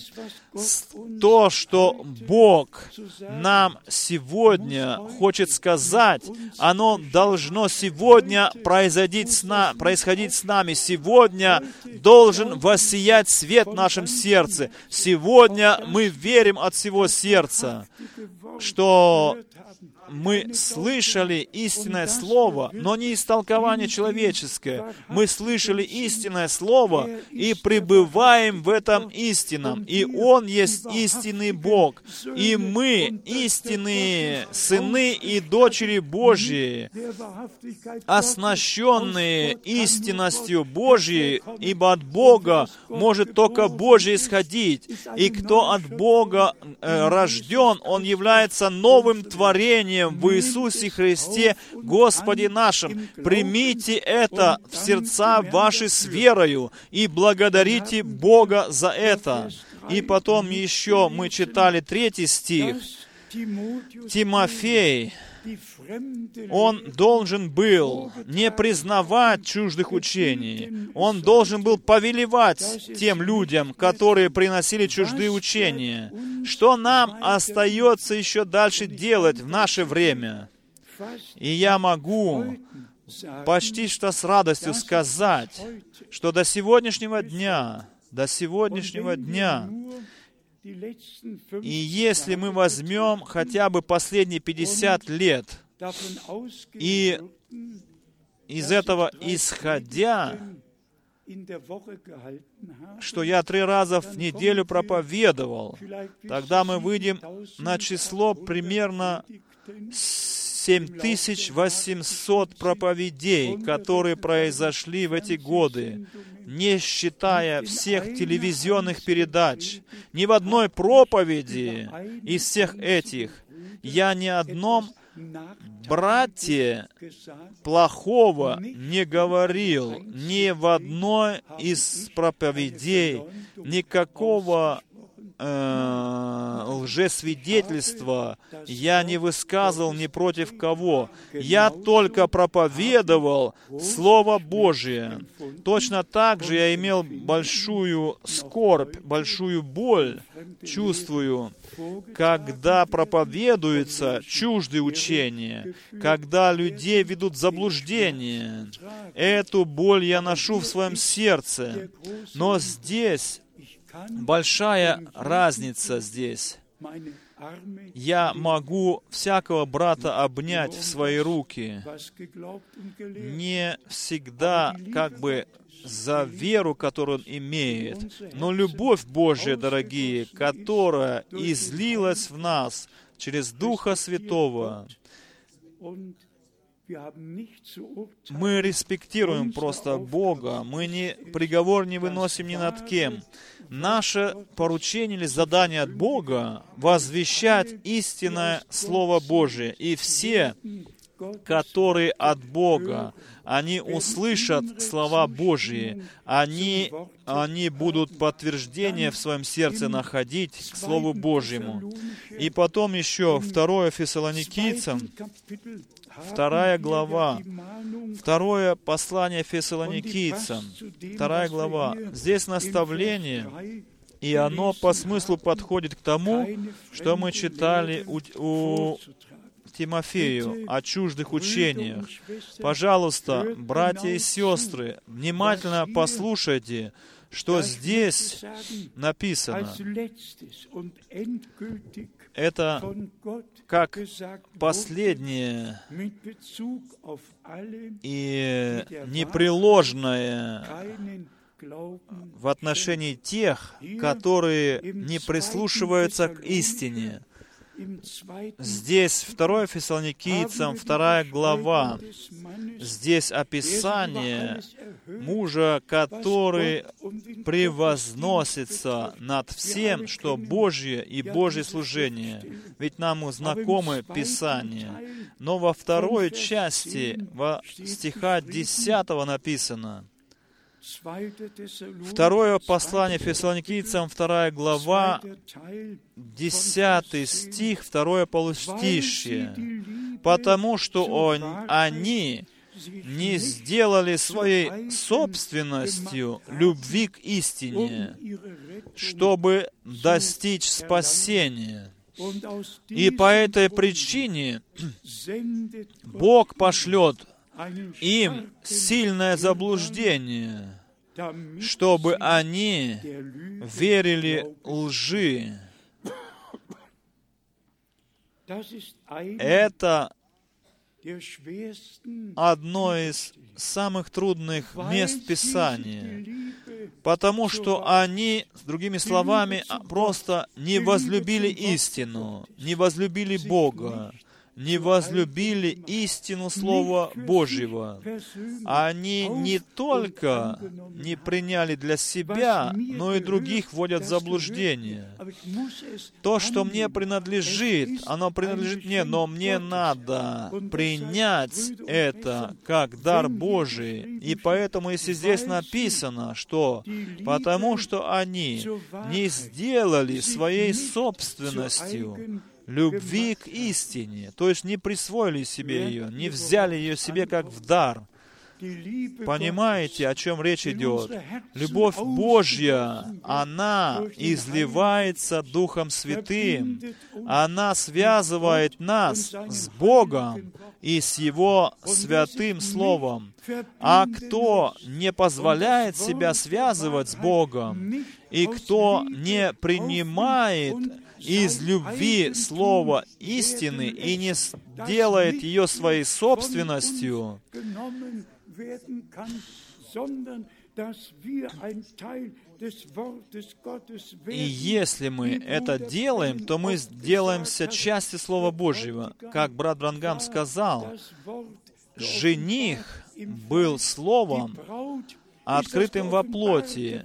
То, что Бог нам сегодня хочет сказать, оно должно сегодня происходить с, на, происходить с нами. Сегодня должен воссиять свет в нашем сердце. Сегодня мы верим от всего сердца, что мы слышали истинное Слово, но не истолкование человеческое. Мы слышали истинное Слово и пребываем в этом истинном. И Он есть истинный Бог. И мы истинные сыны и дочери Божьи, оснащенные истинностью Божьей, ибо от Бога может только Божье исходить. И кто от Бога э, рожден, он является новым творением в Иисусе Христе, Господе нашим. Примите это в сердца ваши с верою и благодарите Бога за это. И потом еще мы читали третий стих. Тимофей, он должен был не признавать чуждых учений. Он должен был повелевать тем людям, которые приносили чуждые учения. Что нам остается еще дальше делать в наше время? И я могу почти что с радостью сказать, что до сегодняшнего дня, до сегодняшнего дня, и если мы возьмем хотя бы последние пятьдесят лет, и из этого исходя, что я три раза в неделю проповедовал, тогда мы выйдем на число примерно семь тысяч восемьсот проповедей, которые произошли в эти годы, не считая всех телевизионных передач. Ни в одной проповеди из всех этих я ни одном брате плохого не говорил, ни в одной из проповедей никакого э, лжесвидетельства я не высказывал ни против кого. Я только проповедовал Слово Божие. Точно так же я имел большую скорбь, большую боль, чувствую, когда проповедуются чуждые учения, когда людей ведут в заблуждение. Эту боль я ношу в своем сердце. Но здесь большая разница здесь. Я могу всякого брата обнять в свои руки, не всегда как бы за веру, которую он имеет, но любовь Божия, дорогие, которая излилась в нас через Духа Святого. Мы респектируем просто Бога, мы не, приговор не выносим ни над кем. Наше поручение или задание от Бога — возвещать истинное Слово Божие. И все, которые от Бога, они услышат слова Божьи, они, они будут подтверждение в своем сердце находить к Слову Божьему. И потом еще второе Фессалоникийцам, вторая глава, второе послание Фессалоникийцам, вторая глава. Здесь наставление, и оно по смыслу подходит к тому, что мы читали у, у Тимофею о чуждых учениях. Пожалуйста, братья и сестры, внимательно послушайте, что здесь написано. Это как последнее и непреложное в отношении тех, которые не прислушиваются к истине. Здесь второе Фессалоникийцам, вторая глава. Здесь описание мужа, который превозносится над всем, что Божье и Божье служение. Ведь нам знакомы Писания. Но во второй части, во стиха десятого написано, второе послание Фессалоникийцам, вторая глава, десятый стих, второе полустишье. «Потому что он, они не сделали своей собственностью любви к истине, чтобы достичь спасения. И по этой причине Бог пошлет им сильное заблуждение, чтобы они верили лжи». Это одно из самых трудных мест Писания, потому что они, с другими словами, просто не возлюбили истину, не возлюбили Бога, не возлюбили истину Слова Божьего. Они не только не приняли для себя, но и других вводят в заблуждение. То, что мне принадлежит, оно принадлежит мне, но мне надо принять это как дар Божий. И поэтому, если здесь написано, что «потому что они не сделали своей собственностью любви к истине. То есть не присвоили себе ее, не взяли ее себе как в дар. Понимаете, о чем речь идет? Любовь Божья, она изливается Духом Святым. Она связывает нас с Богом и с Его Святым Словом. А кто не позволяет себя связывать с Богом, и кто не принимает из любви Слово истины и не делает ее своей собственностью, и если мы это делаем, то мы делаемся частью Слова Божьего. Как брат Бранхам сказал, жених был Словом, открытым во плоти.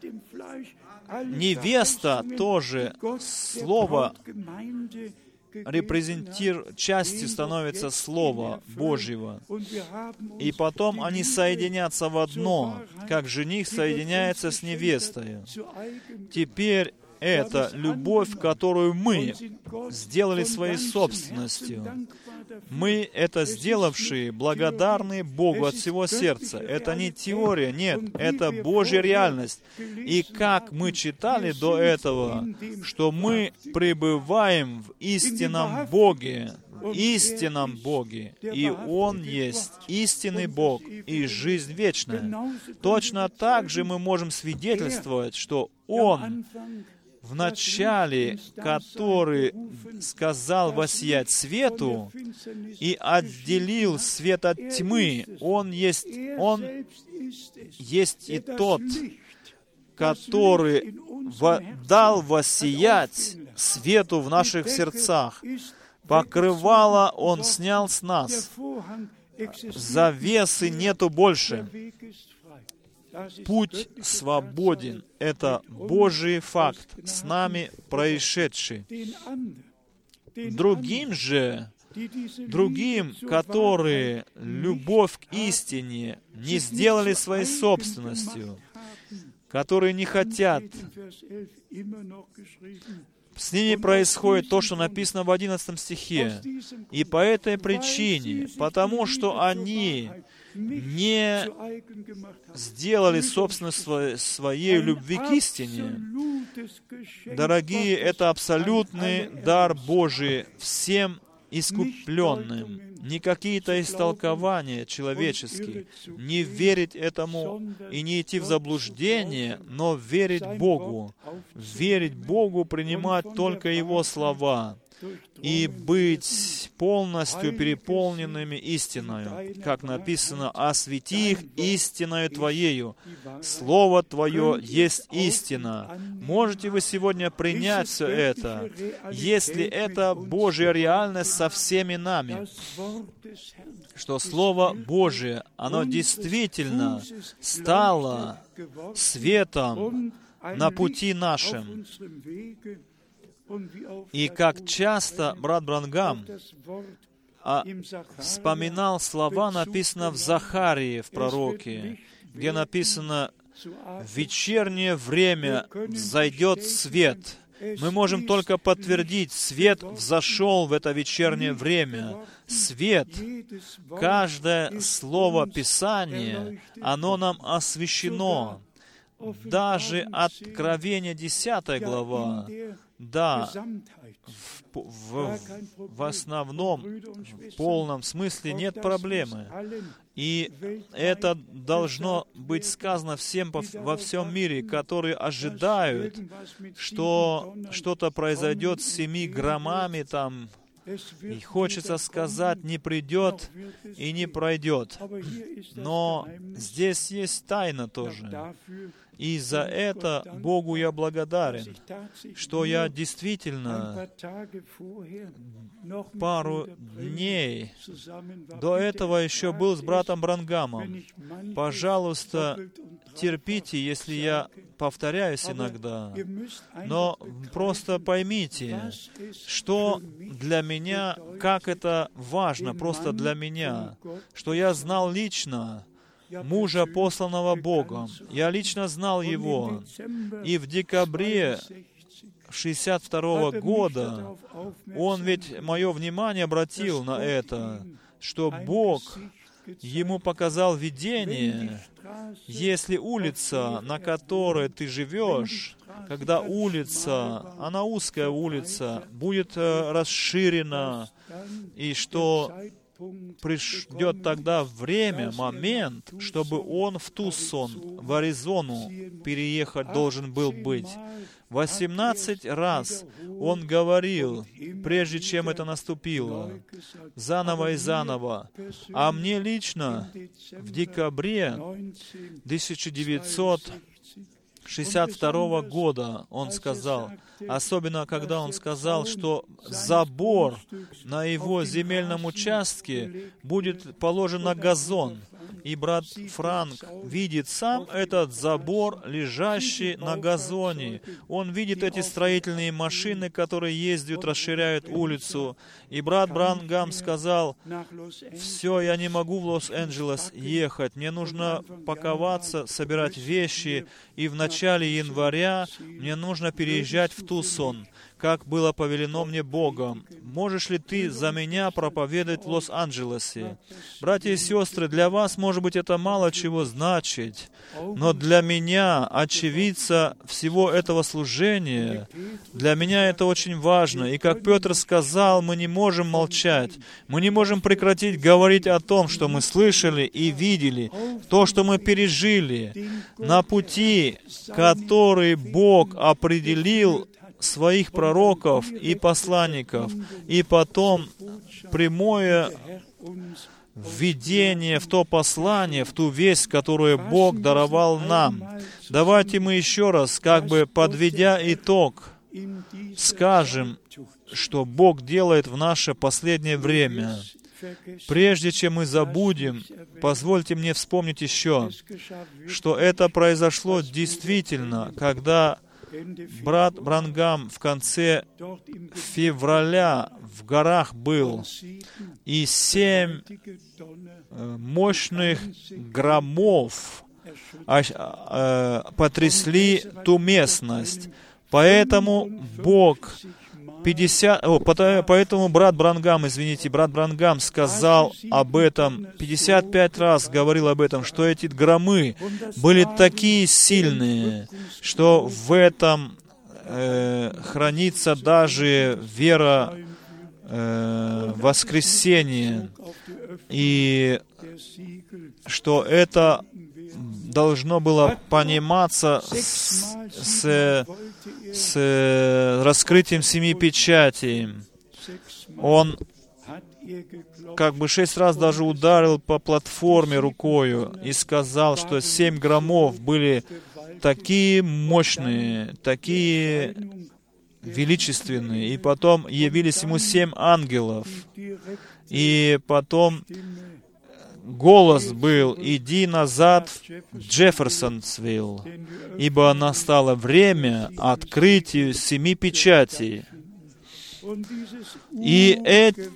Невеста тоже Слово репрезентирует, частью становится Слова Божьего. И потом они соединятся в одно, как жених соединяется с невестой. Теперь это любовь, которую мы сделали своей собственностью. Мы, это сделавшие, благодарны Богу от всего сердца. Это не теория, нет, это Божья реальность. И как мы читали до этого, что мы пребываем в истинном Боге, в истинном Боге, и Он есть истинный Бог и жизнь вечная. Точно так же мы можем свидетельствовать, что Он в начале, который сказал воссиять свету и отделил свет от тьмы, Он есть, Он есть и тот, который во, дал воссиять свету в наших сердцах. Покрывало Он снял с нас. Завесы нету больше. Путь свободен. Это Божий факт, с нами происшедший. Другим же, другим, которые любовь к истине не сделали своей собственностью, которые не хотят, с ними происходит то, что написано в одиннадцатом стихе. И по этой причине, потому что они не сделали собственность своей любви к истине, дорогие, это абсолютный дар Божий всем искупленным, не какие-то истолкования человеческие, не верить этому и не идти в заблуждение, но верить Богу, верить Богу, принимать только Его слова и быть полностью переполненными истиною, как написано: «Освети их истиною Твоею». Слово Твое есть истина. Можете вы сегодня принять все это, если это Божья реальность со всеми нами, что Слово Божие, оно действительно стало светом на пути нашем. И как часто брат Бранхам а, вспоминал слова, написано в Захарии, в пророке, где написано: «В вечернее время взойдет свет». Мы можем только подтвердить, свет взошел в это вечернее время. Свет, каждое слово Писания, оно нам освящено. Даже Откровение десятая глава, да, в, в, в основном, в полном смысле нет проблемы. И это должно быть сказано всем во всем мире, которые ожидают, что что-то произойдет с семи громами там, и хочется сказать, не придет и не пройдет. Но здесь есть тайна тоже. И за это Богу я благодарен, что я действительно пару дней до этого еще был с братом Бранхамом. Пожалуйста, терпите, если я повторяюсь иногда, но просто поймите, что для меня, как это важно просто для меня, что я знал лично мужа, посланного Богом. Я лично знал его. И в декабре шестьдесят второго года, он ведь мое внимание обратил на это, что Бог ему показал видение, если улица, на которой ты живешь, когда улица, она узкая улица, будет расширена, и что придет тогда время, момент, чтобы он в Тусон, в Аризону переехать должен был быть. восемнадцать раз он говорил, прежде чем это наступило, заново и заново. А мне лично в декабре тысяча девятьсот шестьдесят второго года он сказал, особенно когда он сказал, что забор на его земельном участке будет положен на газон. И брат Франк видит сам этот забор, лежащий на газоне. Он видит эти строительные машины, которые ездят, расширяют улицу. И брат Бранхам сказал, «Все, я не могу в Лос-Анджелес ехать. Мне нужно паковаться, собирать вещи. И в начале января мне нужно переезжать в Тусон, как было повелено мне Богом. Можешь ли ты за меня проповедовать в Лос-Анджелесе?» Братья и сестры, для вас, может быть, это мало чего значит, но для меня, очевидца всего этого служения, для меня это очень важно. И как Петр сказал, мы не можем молчать, мы не можем прекратить говорить о том, что мы слышали и видели, то, что мы пережили на пути, который Бог определил своих пророков и посланников, и потом прямое введение в то послание, в ту весть, которую Бог даровал нам. Давайте мы еще раз, как бы подведя итог, скажем, что Бог делает в наше последнее время. Прежде чем мы забудем, позвольте мне вспомнить еще, что это произошло действительно, когда брат Бранхам в конце февраля в горах был, и семь мощных громов потрясли ту местность. Поэтому Бог пятьдесят, о, поэтому брат Бранхам, извините, брат Бранхам сказал об этом, пятьдесят пять раз говорил об этом, что эти громы были такие сильные, что в этом э, хранится даже вера э, воскресения, и что это должно было пониматься с, с, с раскрытием семи печатей. Он как бы шесть раз даже ударил по платформе рукою и сказал, что семь громов были такие мощные, такие величественные. И потом явились ему семь ангелов. И потом голос был: «Иди назад в Джефферсонсвилл, ибо настало время открытию семи печатей». И это,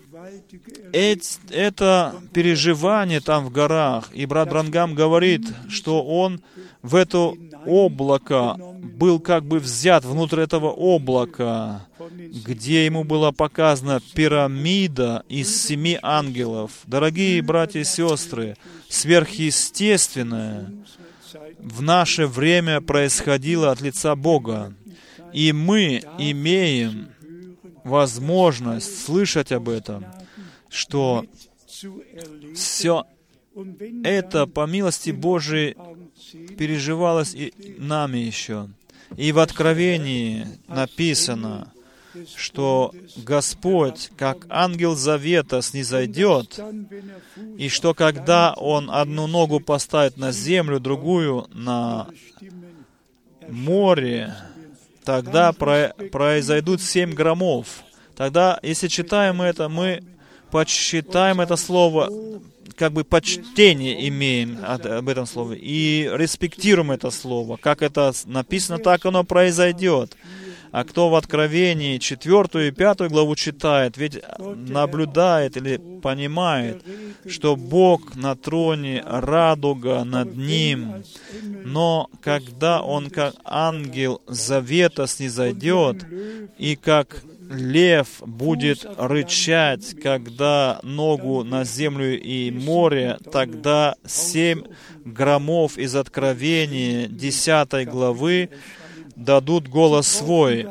это переживание там в горах, и брат Бранхам говорит, что он в это облако был как бы взят внутрь этого облака, где ему была показана пирамида из семи ангелов. Дорогие братья и сестры, сверхъестественное в наше время происходило от лица Бога, и мы имеем возможность слышать об этом, что все это по милости Божией переживалось и нами еще. И в Откровении написано, что Господь, как ангел завета, снизойдет, и что когда Он одну ногу поставит на землю, другую на море, тогда про, произойдут семь громов. Тогда, если читаем это, мы почитаем это слово, как бы почтение имеем от, об этом слове, и респектируем это слово. Как это написано, так оно произойдет. А кто в Откровении четвертую и пятую главу читает, ведь наблюдает или понимает, что Бог на троне, радуга над Ним. Но когда Он как ангел завета снизойдет, и как лев будет рычать, когда ногу на землю и море, тогда семь громов из Откровения десятой главы дадут голос свой.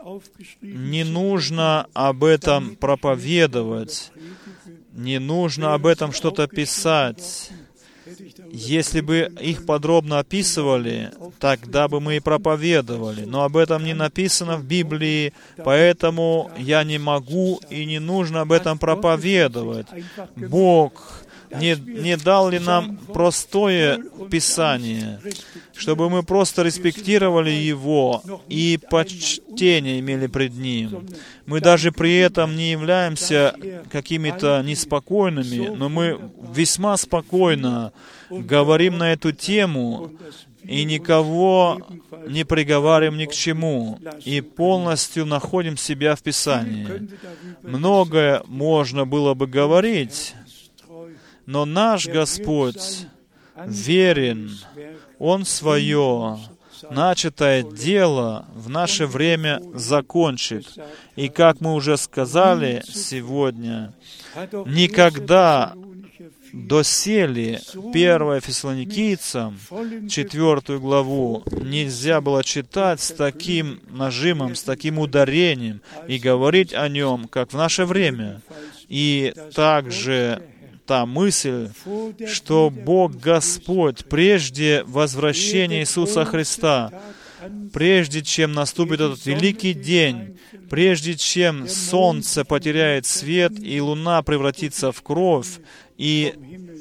Не нужно об этом проповедовать, не нужно об этом что-то писать. Если бы их подробно описывали, тогда бы мы и проповедовали. Но об этом не написано в Библии, поэтому я не могу и не нужно об этом проповедовать. Бог не, не дал ли нам простое Писание, чтобы мы просто респектировали Его и почтение имели пред Ним. Мы даже при этом не являемся какими-то неспокойными, но мы весьма спокойно говорим на эту тему и никого не приговариваем ни к чему, и полностью находим себя в Писании. Многое можно было бы говорить, но наш Господь верен, Он свое начатое дело в наше время закончит. И как мы уже сказали сегодня, никогда доселе первое Фессалоникийцам, четвертую главу, нельзя было читать с таким нажимом, с таким ударением и говорить о нем, как в наше время. И также та мысль, что Бог Господь прежде возвращения Иисуса Христа, прежде чем наступит этот великий день, прежде чем солнце потеряет свет и луна превратится в кровь, и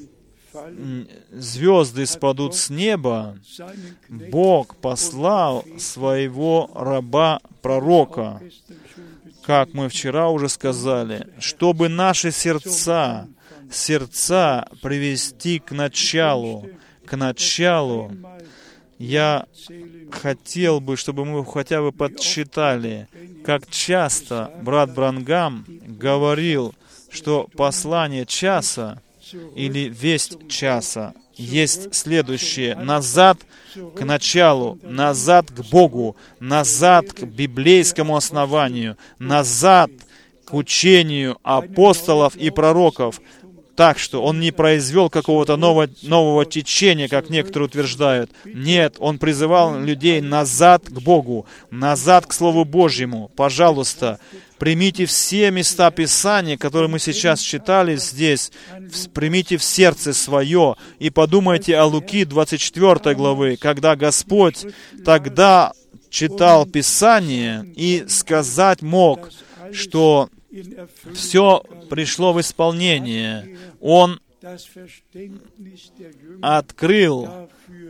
звезды спадут с неба, Бог послал своего раба-пророка, как мы вчера уже сказали, чтобы наши сердца, сердца привести к началу, к началу. Я хотел бы, чтобы мы хотя бы подсчитали, как часто брат Бранхам говорил, что послание часа или весть часа есть следующее: назад к началу, назад к Богу, назад к библейскому основанию, назад к учению апостолов и пророков. Так что он не произвел какого-то нового, нового течения, как некоторые утверждают. Нет, он призывал людей назад к Богу, назад к Слову Божьему. Пожалуйста, примите все места Писания, которые мы сейчас читали здесь, примите в сердце свое и подумайте о Луки двадцать четвёртой главы, когда Господь тогда читал Писание и сказать мог, что все пришло в исполнение. Он открыл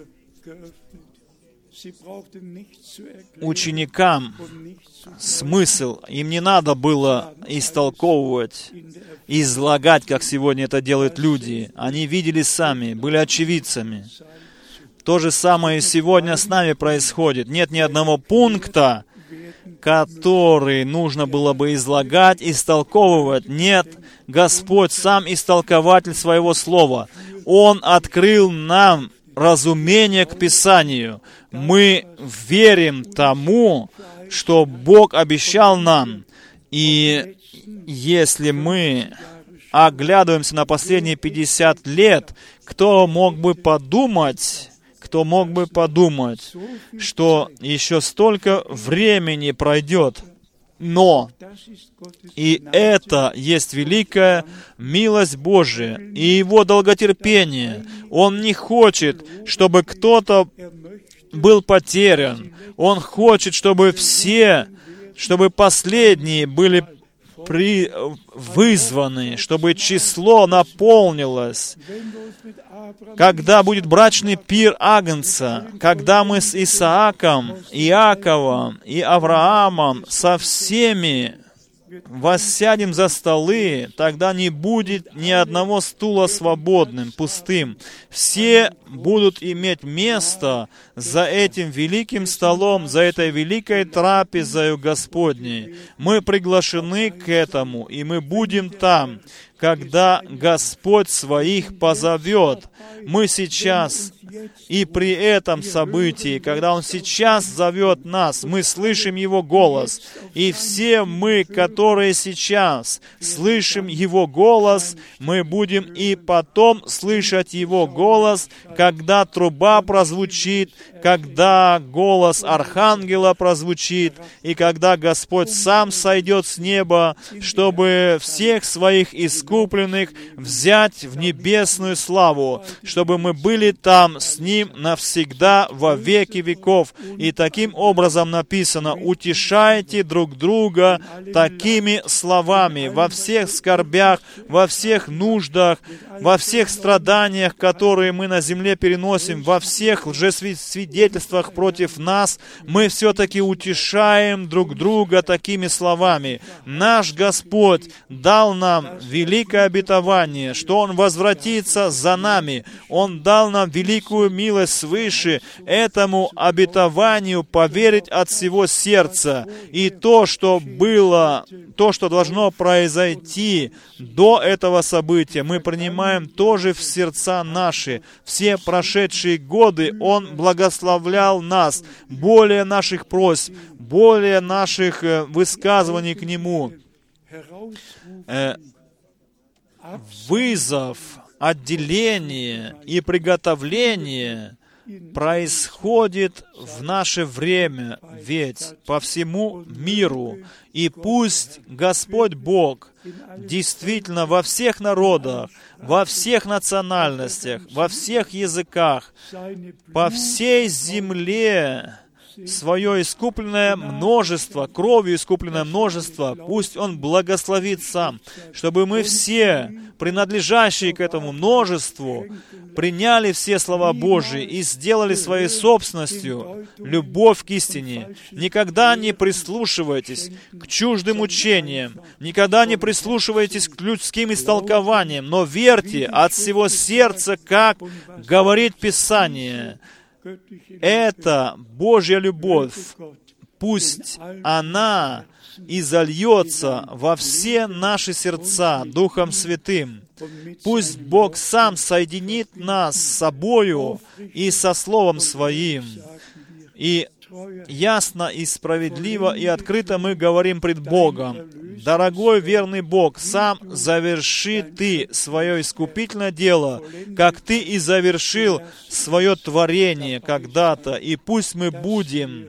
ученикам смысл. Им не надо было истолковывать, излагать, как сегодня это делают люди. Они видели сами, были очевидцами. То же самое и сегодня с нами происходит. Нет ни одного пункта, который нужно было бы излагать, истолковывать. Нет, Господь сам истолкователь своего слова. Он открыл нам разумение к Писанию. Мы верим тому, что Бог обещал нам. И если мы оглядываемся на последние пятьдесят лет, кто мог бы подумать, кто мог бы подумать, что еще столько времени пройдет. Но и это есть великая милость Божия и Его долготерпение. Он не хочет, чтобы кто-то был потерян. Он хочет, чтобы все, чтобы последние были при, вызваны, чтобы число наполнилось. Когда будет брачный пир Агнца, когда мы с Исааком, Иаковом и Авраамом, со всеми воссядем за столы, тогда не будет ни одного стула свободным, пустым. Все будут иметь место за этим великим столом, за этой великой трапезою Господней. Мы приглашены к этому, и мы будем там, когда Господь своих позовет. Мы сейчас и при этом событии, когда Он сейчас зовет нас, мы слышим Его голос. И все мы, которые сейчас слышим Его голос, мы будем и потом слышать Его голос, когда труба прозвучит, когда голос Архангела прозвучит, и когда Господь сам сойдет с неба, чтобы всех своих искупленных взять в небесную славу, чтобы мы были там с Ним навсегда во веки веков. И таким образом написано: «Утешайте друг друга такими словами во всех скорбях, во всех нуждах, во всех страданиях, которые мы на земле переносим, во всех лжесвидетельствах против нас, мы все-таки утешаем друг друга такими словами». Наш Господь дал нам великое обетование, что Он возвратится за нами. Он дал нам великую милость свыше, этому обетованию поверить от всего сердца. И то, что было, то, что должно произойти до этого события, мы принимаем тоже в сердца наши. Все прошедшие годы Он благословлял нас, более наших просьб, более наших высказываний к Нему. Э, вызов, отделение и приготовление происходит в наше время, ведь по всему миру. И пусть Господь Бог действительно во всех народах, во всех национальностях, во всех языках, по всей земле свое искупленное множество, кровью искупленное множество, пусть Он благословит сам, чтобы мы все, принадлежащие к этому множеству, приняли все слова Божьи и сделали своей собственностью любовь к истине. Никогда не прислушивайтесь к чуждым учениям, никогда не прислушивайтесь к людским истолкованиям, но верьте от всего сердца, как говорит Писание. Это Божья любовь. Пусть она изольется во все наши сердца Духом Святым. Пусть Бог сам соединит нас с собою и со Словом Своим. И ясно и справедливо и открыто мы говорим пред Богом: «Дорогой верный Бог, сам заверши Ты свое искупительное дело, как Ты и завершил свое творение когда-то, и пусть мы будем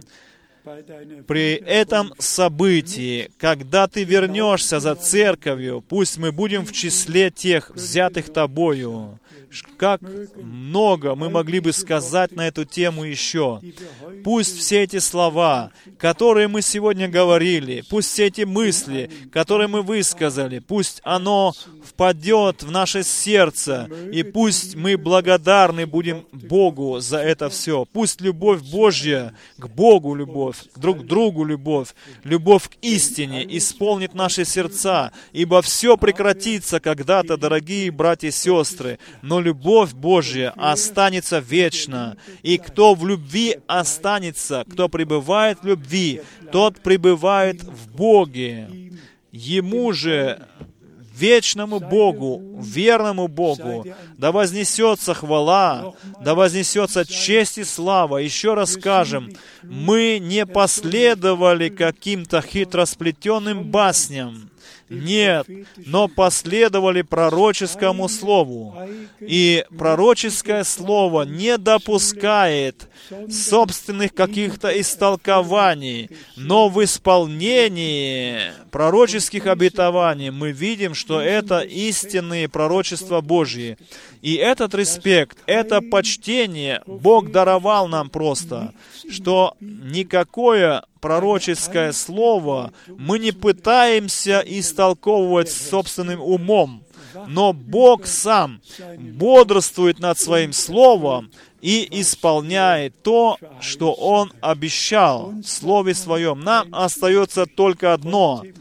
при этом событии, когда Ты вернешься за церковью, пусть мы будем в числе тех, взятых Тобою». Как много мы могли бы сказать на эту тему еще. Пусть все эти слова, которые мы сегодня говорили, пусть все эти мысли, которые мы высказали, пусть оно впадет в наше сердце, и пусть мы благодарны будем Богу за это все. Пусть любовь Божья к Богу любовь, друг к другу любовь, любовь к истине исполнит наши сердца, ибо все прекратится когда-то, дорогие братья и сестры, но любовь Божья останется вечно. И кто в любви останется, кто пребывает в любви, тот пребывает в Боге. Ему же, вечному Богу, верному Богу, да вознесется хвала, да вознесется честь и слава. Еще раз скажем, мы не последовали каким-то хитросплетенным басням. Нет, но последовали пророческому слову. И пророческое слово не допускает собственных каких-то истолкований, но в исполнении пророческих обетований мы видим, что это истинные пророчества Божьи. И этот респект, это почтение Бог даровал нам просто, что никакое пророческое слово мы не пытаемся истолковывать собственным умом, но Бог сам бодрствует над Своим Словом и исполняет то, что Он обещал в Слове Своем. Нам остается только одно —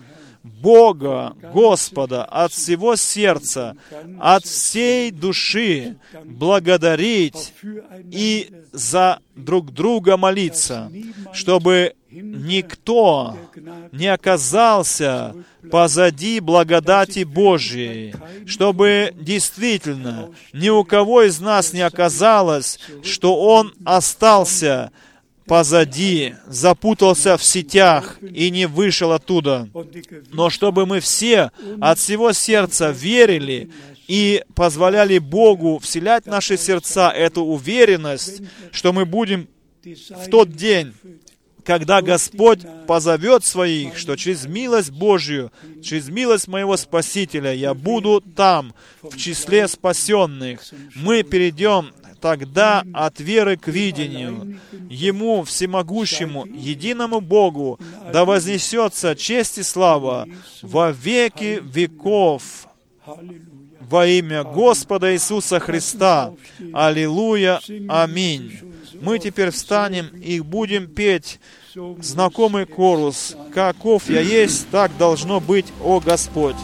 Бога, Господа, от всего сердца, от всей души благодарить и за друг друга молиться, чтобы никто не оказался позади благодати Божьей, чтобы действительно ни у кого из нас не оказалось, что он остался позади, запутался в сетях и не вышел оттуда. Но чтобы мы все от всего сердца верили и позволяли Богу вселять в наши сердца эту уверенность, что мы будем в тот день, когда Господь позовет своих, что через милость Божью, через милость моего Спасителя я буду там, в числе спасенных. Мы перейдем тогда от веры к видению. Ему, всемогущему, единому Богу, да вознесется честь и слава во веки веков. Во имя Господа Иисуса Христа. Аллилуйя. Аминь. Мы теперь встанем и будем петь знакомый хорус. «Каков я есть, так должно быть, о Господь».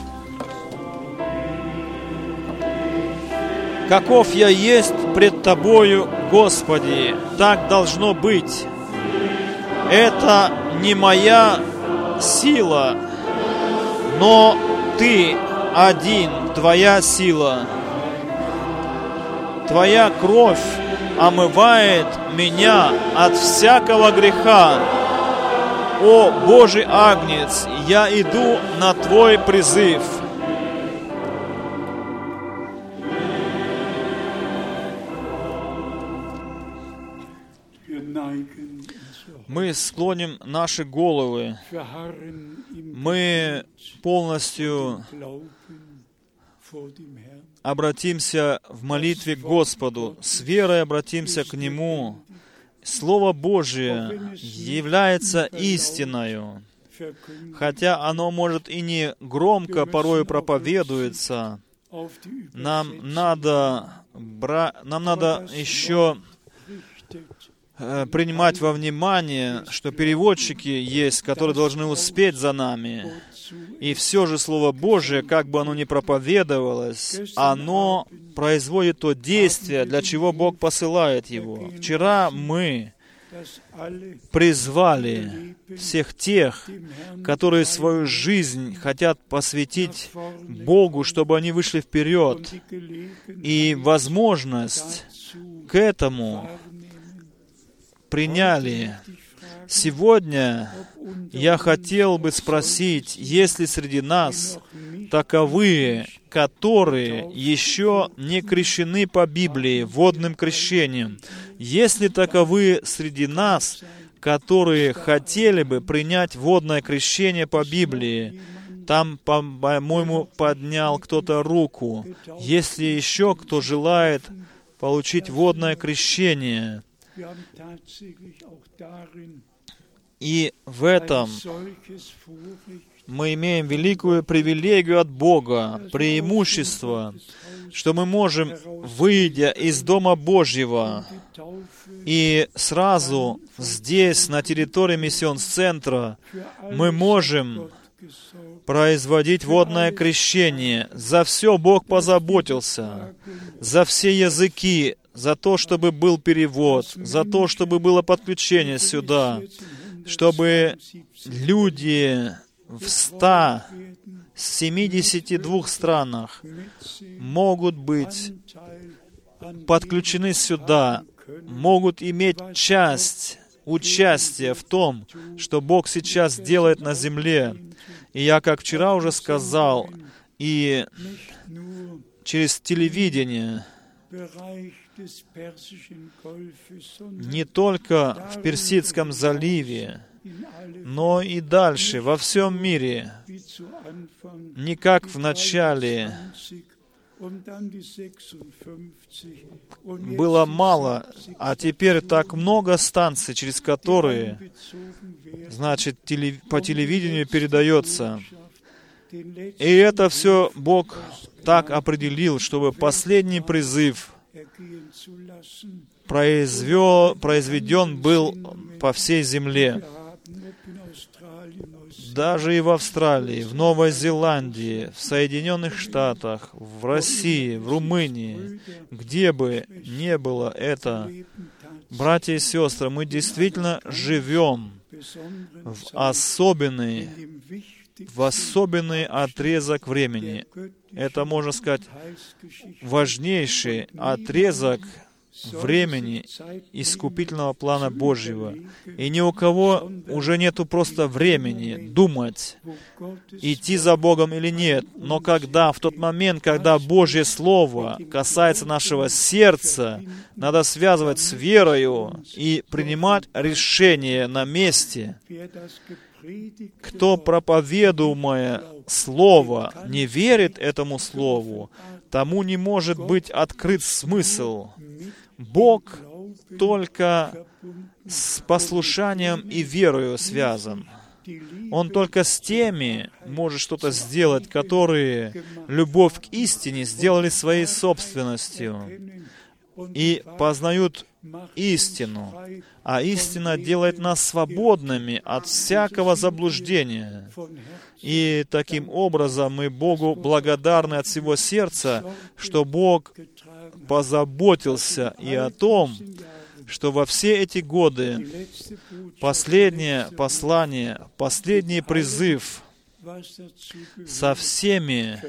«Каков я есть пред Тобою, Господи, так должно быть. Это не моя сила, но Ты один, Твоя сила. Твоя кровь омывает меня от всякого греха. О Божий Агнец, я иду на Твой призыв». Мы склоним наши головы. Мы полностью обратимся в молитве к Господу, с верой обратимся к Нему. Слово Божие является истиною, хотя оно, может, и не громко порою проповедуется. Нам надо, бра... Нам надо еще принимать во внимание, что переводчики есть, которые должны успеть за нами. И все же Слово Божие, как бы оно ни проповедовалось, оно производит то действие, для чего Бог посылает его. Вчера мы призвали всех тех, которые свою жизнь хотят посвятить Богу, чтобы они вышли вперед. И возможность к этому приняли. Сегодня я хотел бы спросить, есть ли среди нас таковые, которые еще не крещены по Библии водным крещением? Есть ли таковые среди нас, которые хотели бы принять водное крещение по Библии? Там, по-моему, поднял кто-то руку. Есть ли еще кто желает получить водное крещение? И в этом мы имеем великую привилегию от Бога, преимущество, что мы можем, выйдя из Дома Божьего, и сразу здесь, на территории миссионс-центра, мы можем производить водное крещение. За все Бог позаботился, за все языки, за то, чтобы был перевод, за то, чтобы было подключение сюда, чтобы люди в ста семидесяти двух странах могут быть подключены сюда, могут иметь часть, участие в том, что Бог сейчас делает на земле. И я, как вчера уже сказал, и через телевидение, не только в Персидском заливе, но и дальше, во всем мире, не как в начале было мало, а теперь так много станций, через которые, значит, теле, по телевидению передается. И это все Бог так определил, чтобы последний призыв произвел, произведен был по всей земле. даже и в Австралии, в Новой Зеландии, в Соединенных Штатах, в России, в Румынии, где бы ни было это, братья и сестры, мы действительно живем в особенный, в особенный отрезок времени. Это, можно сказать, важнейший отрезок времени искупительного плана Божьего. И ни у кого уже нету просто времени думать, идти за Богом или нет. Но когда, в тот момент, когда Божье Слово касается нашего сердца, надо связывать с верою и принимать решение на месте. Кто, проповедуемое Слово, не верит этому Слову, тому не может быть открыт смысл. Бог только с послушанием и верою связан. Он только с теми может что-то сделать, которые любовь к истине сделали своей собственностью и познают истину. А истина делает нас свободными от всякого заблуждения. И таким образом мы Богу благодарны от всего сердца, что Бог позаботился и о том, что во все эти годы последнее послание, последний призыв со всеми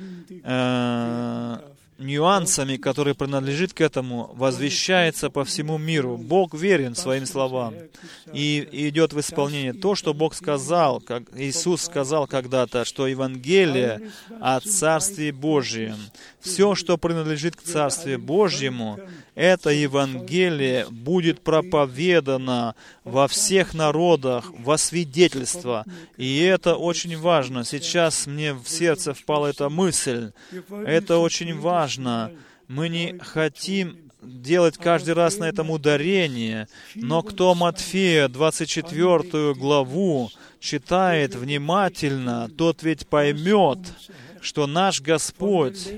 э, нюансами, которые принадлежат к этому, возвещается по всему миру. Бог верен своим словам и идет в исполнение то, что Бог сказал, как Иисус сказал когда-то, что Евангелие о Царстве Божьем. Все, что принадлежит к Царству Божьему, это Евангелие будет проповедано во всех народах, во свидетельство. И это очень важно. Сейчас мне в сердце впала эта мысль. Это очень важно. Мы не хотим делать каждый раз на этом ударение, но кто Матфея двадцать четвёртую главу читает внимательно, тот ведь поймет, что наш Господь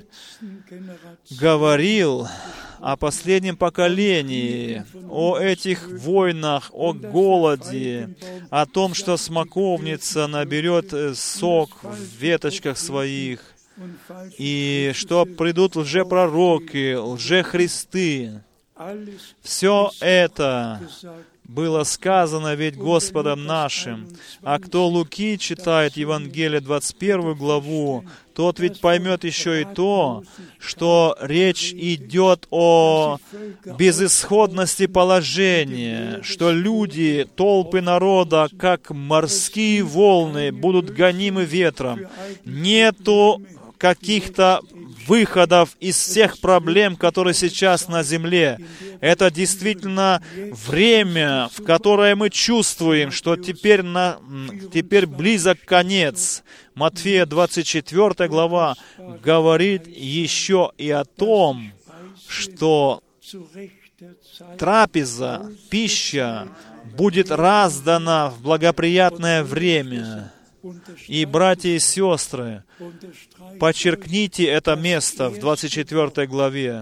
говорил о последнем поколении, о этих войнах, о голоде, о том, что смоковница наберет сок в веточках своих, и что придут лжепророки, лжехристы. Все это было сказано ведь Господом нашим. А кто Луки читает Евангелие двадцать первую главу, тот ведь поймет еще и то, что речь идет о безысходности положения, что люди, толпы народа, как морские волны, будут гонимы ветром. Нету каких-то выходов из всех проблем, которые сейчас на земле. Это действительно время, в которое мы чувствуем, что теперь, на, теперь близок конец. Матфея двадцать четвёртая глава говорит еще и о том, что трапеза, пища будет раздана в благоприятное время. И, братья и сестры, подчеркните это место в двадцать четвёртой главе,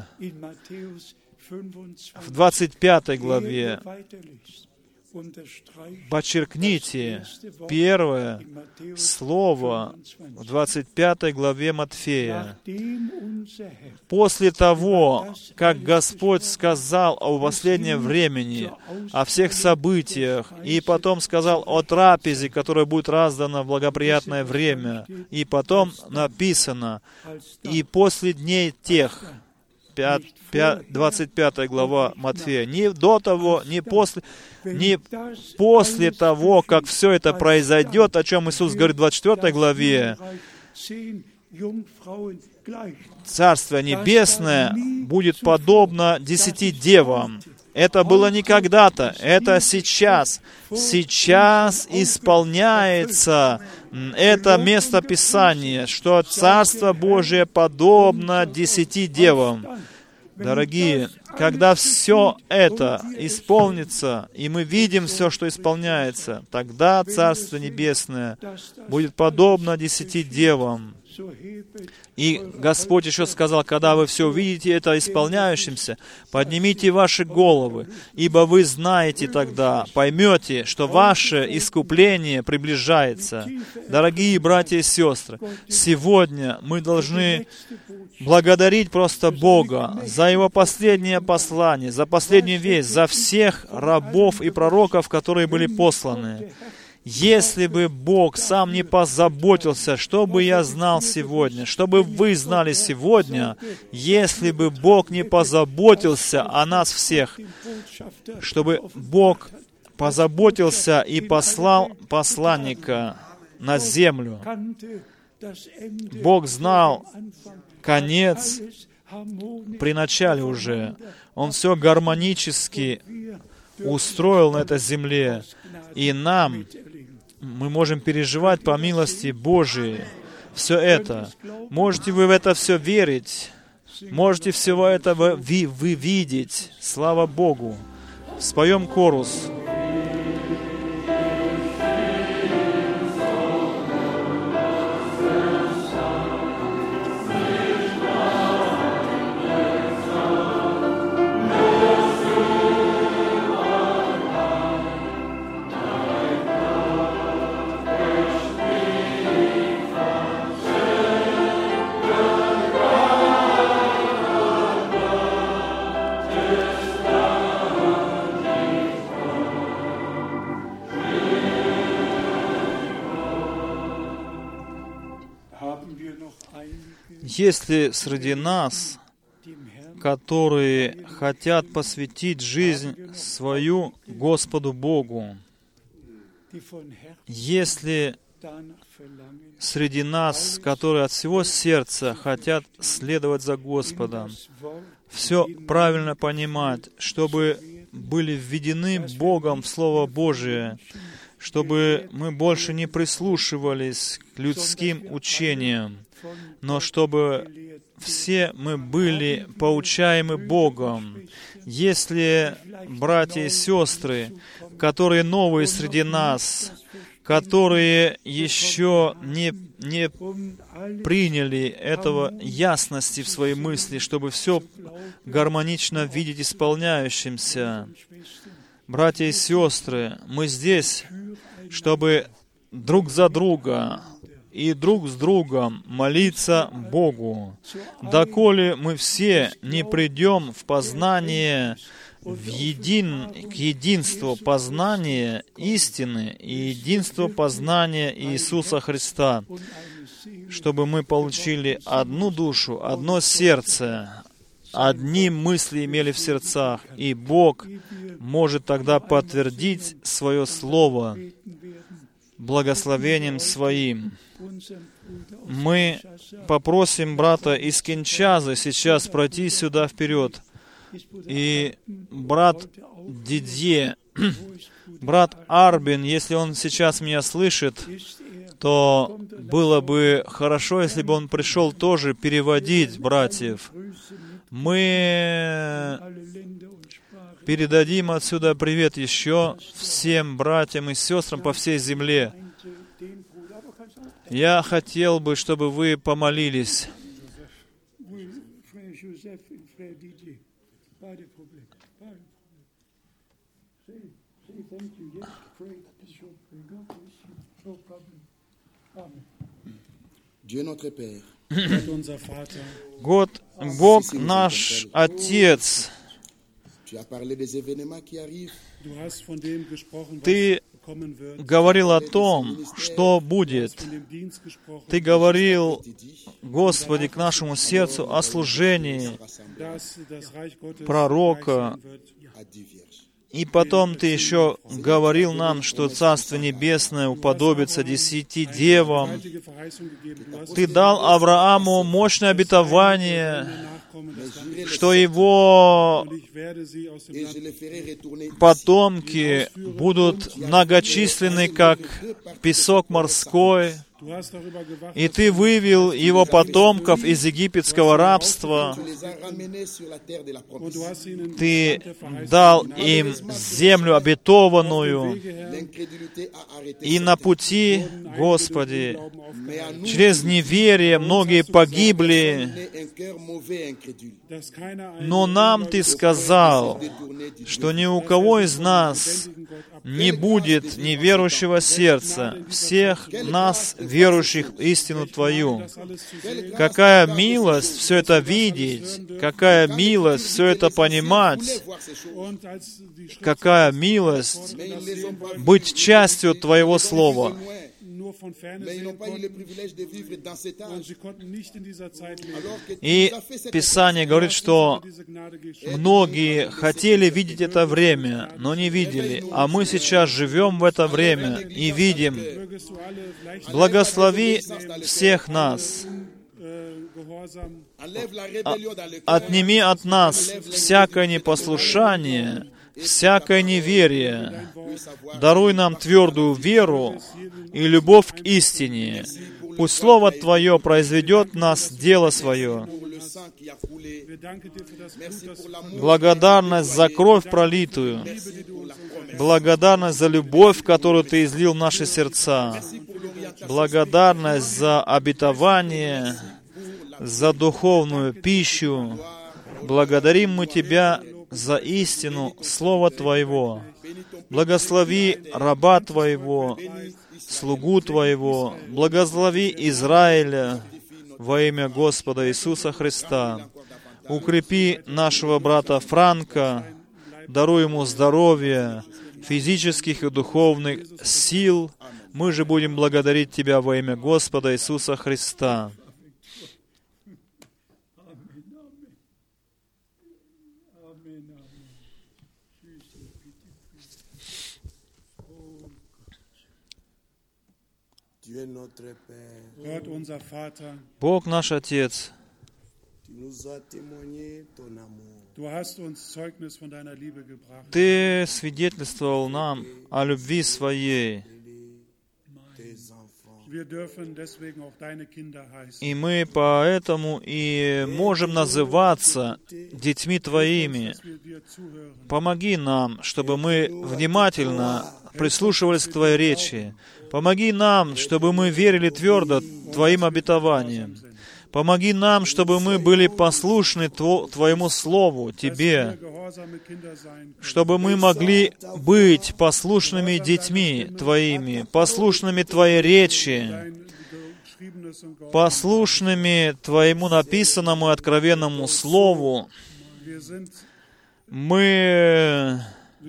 в двадцать пятой главе. Подчеркните первое слово в двадцать пятой главе Матфея. После того, как Господь сказал о последнем времени, о всех событиях, и потом сказал о трапезе, которая будет раздана в благоприятное время, и потом написано, и после дней тех, двадцать пятая глава Матфея, ни до того, ни после, ни после того, как все это произойдет, о чем Иисус говорит в двадцать четвёртой главе, Царство Небесное будет подобно десяти девам. Это было не когда-то, это сейчас. Сейчас исполняется это место Писания, что Царство Божие подобно десяти девам. Дорогие, когда все это исполнится, и мы видим все, что исполняется, тогда Царство Небесное будет подобно десяти девам. И Господь еще сказал, когда вы все увидите это исполняющимся, поднимите ваши головы, ибо вы знаете тогда, поймете, что ваше искупление приближается. Дорогие братья и сестры, сегодня мы должны благодарить просто Бога за Его последнее послание, за последнюю весть, за всех рабов и пророков, которые были посланы. Если бы Бог сам не позаботился, что бы я знал сегодня, что бы вы знали сегодня, если бы Бог не позаботился о нас всех, чтобы Бог позаботился и послал посланника на землю. Бог знал конец при начале уже. Он все гармонически устроил на этой земле. И нам, мы можем переживать по милости Божией все это. Можете вы в это все верить? Можете всего этого вы, вы видеть? Слава Богу! Споем хорус. Есть ли среди нас, которые хотят посвятить жизнь свою Господу Богу? Есть ли среди нас, которые от всего сердца хотят следовать за Господом, все правильно понимать, чтобы были введены Богом в Слово Божие, чтобы мы больше не прислушивались к людским учениям, но чтобы все мы были поучаемы Богом. Если братья и сестры, которые новые среди нас, которые еще не, не приняли этого ясности в свои мысли, чтобы все гармонично видеть исполняющимся, братья и сестры, мы здесь, чтобы друг за друга и друг с другом молиться Богу, доколе мы все не придем в познание, в един, к единству познания истины и единству познания Иисуса Христа, чтобы мы получили одну душу, одно сердце, одни мысли имели в сердцах, и Бог может тогда подтвердить свое Слово благословением Своим. Мы попросим брата из Кинчазы сейчас пройти сюда вперед. И брат Дидье, брат Арбин, если он сейчас меня слышит, то было бы хорошо, если бы он пришел тоже переводить братьев. Мы передадим отсюда привет еще всем братьям и сестрам по всей земле. Я хотел бы, чтобы вы помолились. Год, Бог наш Отец, Ты говорил о том, что будет. Ты говорил, Господи, к нашему сердцу о служении пророка. И потом Ты еще говорил нам, что Царство Небесное уподобится десяти девам. Ты дал Аврааму мощное обетование, что его потомки будут многочисленны, как песок морской. И Ты вывел его потомков из египетского рабства. Ты дал им землю обетованную. И на пути, Господи, через неверие многие погибли. Но нам Ты сказал, что ни у кого из нас не будет неверующего сердца, всех нас, верующих в истину Твою. Какая милость все это видеть, какая милость все это понимать, какая милость быть частью Твоего Слова. И Писание говорит, что многие хотели видеть это время, но не видели. А мы сейчас живем в это время и видим. Благослови всех нас. Отними от нас всякое непослушание, всякое неверие. Даруй нам твердую веру и любовь к истине. Пусть Слово Твое произведет в нас дело Свое. Благодарность за кровь пролитую. Благодарность за любовь, которую Ты излил в наши сердца. Благодарность за обетование, за духовную пищу. Благодарим мы Тебя за истину Слова Твоего. Благослови раба Твоего, слугу Твоего, благослови Израиля во имя Господа Иисуса Христа. Укрепи нашего брата Франка, даруй ему здоровье, физических и духовных сил. Мы же будем благодарить Тебя во имя Господа Иисуса Христа. Бог наш Отец, Ты свидетельствовал нам о любви Своей, и мы поэтому и можем называться детьми Твоими. Помоги нам, чтобы мы внимательно прислушивались к Твоей речи. Помоги нам, чтобы мы верили твердо Твоим обетованиям. Помоги нам, чтобы мы были послушны Твоему Слову, Тебе, чтобы мы могли быть послушными детьми Твоими, послушными Твоей речи, послушными Твоему написанному и откровенному Слову. Мы,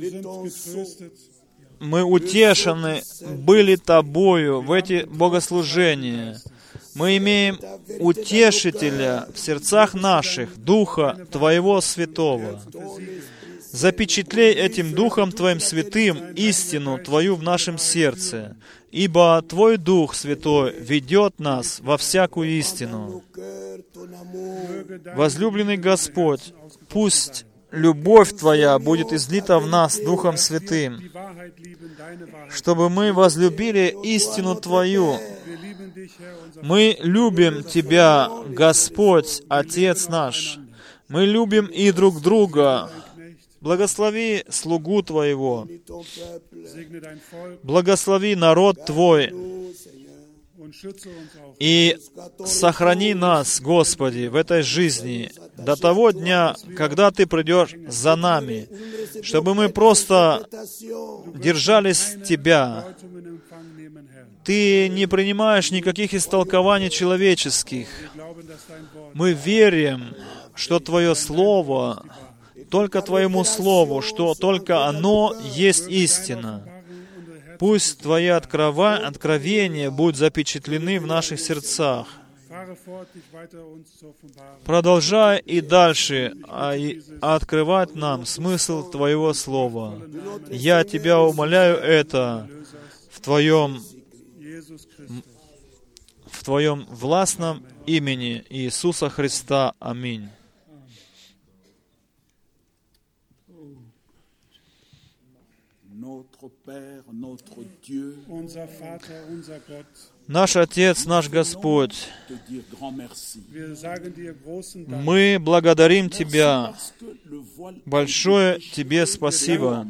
мы утешены были Тобою в эти богослужения. Мы имеем утешителя в сердцах наших, Духа Твоего Святого. Запечатлей этим Духом Твоим Святым истину Твою в нашем сердце, ибо Твой Дух Святой ведет нас во всякую истину. Возлюбленный Господь, пусть любовь Твоя будет излита в нас Духом Святым, чтобы мы возлюбили истину Твою. Мы любим Тебя, Господь, Отец наш. Мы любим и друг друга. Благослови слугу Твоего. Благослови народ Твой. И сохрани нас, Господи, в этой жизни до того дня, когда Ты придешь за нами, чтобы мы просто держались Тебя. Ты не принимаешь никаких истолкований человеческих. Мы верим, что Твое Слово, только Твоему Слову, что только оно есть истина. Пусть Твои открова... откровения будут запечатлены в наших сердцах. Продолжай и дальше а и открывать нам смысл Твоего Слова. Я Тебя умоляю это в Твоем, в Твоем властном имени Иисуса Христа. Аминь. Наш Отец, наш Господь, мы благодарим Тебя. Большое Тебе спасибо.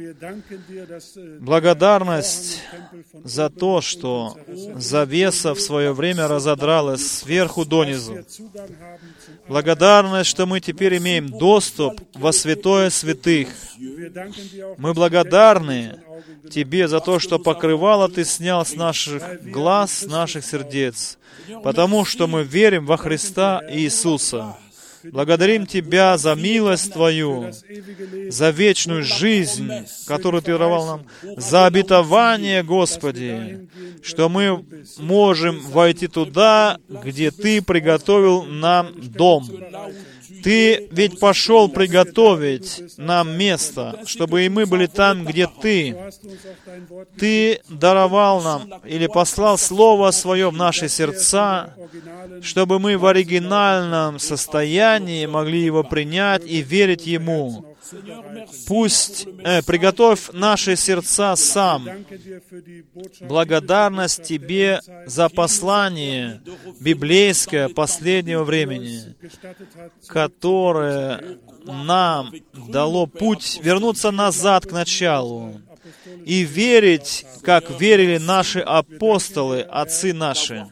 Благодарность за то, что завеса в свое время разодралась сверху донизу. Благодарность, что мы теперь имеем доступ во святое святых. Мы благодарны Тебе за то, что покрывало Ты снял с наших глаз, с наших сердец, потому что мы верим во Христа Иисуса. Благодарим Тебя за милость Твою, за вечную жизнь, которую Ты даровал нам, за обетование, Господи, что мы можем войти туда, где Ты приготовил нам дом. Ты ведь пошел приготовить нам место, чтобы и мы были там, где Ты. Ты даровал нам или послал Слово Свое в наши сердца, чтобы мы в оригинальном состоянии могли его принять и верить Ему. Пусть э, приготовь наши сердца сам. Благодарность Тебе за послание библейское последнего времени, которое нам дало путь вернуться назад к началу и верить, как верили наши апостолы, отцы наши.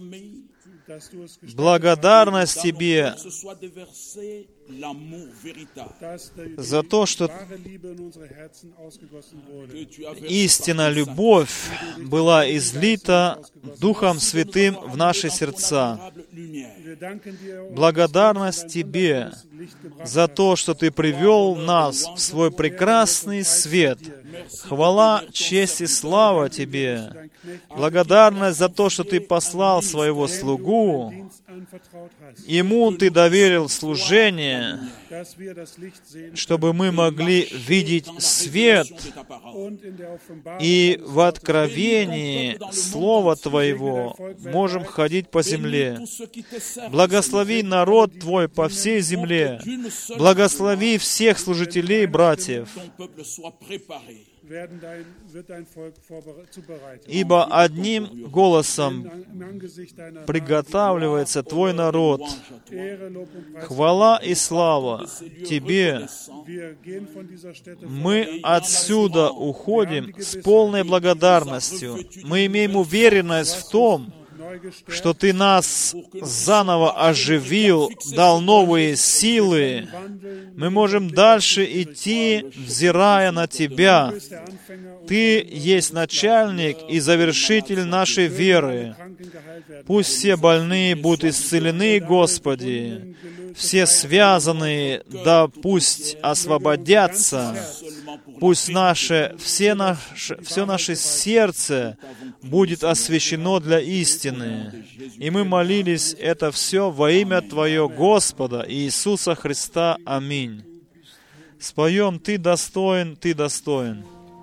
Благодарность Тебе за то, что истинная любовь была излита Духом Святым в наши сердца. Благодарность Тебе за то, что Ты привел нас в свой прекрасный свет. Хвала, честь и слава Тебе. Благодарность за то, что Ты послал Своего слугу. Ему Ты доверил служение, чтобы мы могли видеть свет и в откровении Слова Твоего можем ходить по земле. Благослови народ Твой по всей земле. Благослови всех служителей и братьев. Ибо одним голосом приготавливается Твой народ. Хвала и слава Тебе. Мы отсюда уходим с полной благодарностью. Мы имеем уверенность в том, что Ты нас заново оживил, дал новые силы. Мы можем дальше идти, взирая на Тебя. Ты есть начальник и завершитель нашей веры. Пусть все больные будут исцелены, Господи. Все связанные, да пусть освободятся. Пусть наше, все наше, все наше сердце будет освящено для истины. И мы молились это все во имя Твое, Господа Иисуса Христа. Аминь. Споем «Ты достоин, Ты достоин».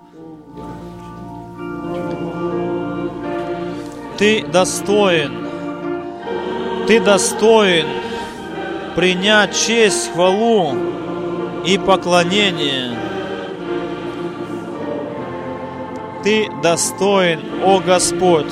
Ты достоин, Ты достоин принять честь, хвалу и поклонение. Ты достоин, о Господь.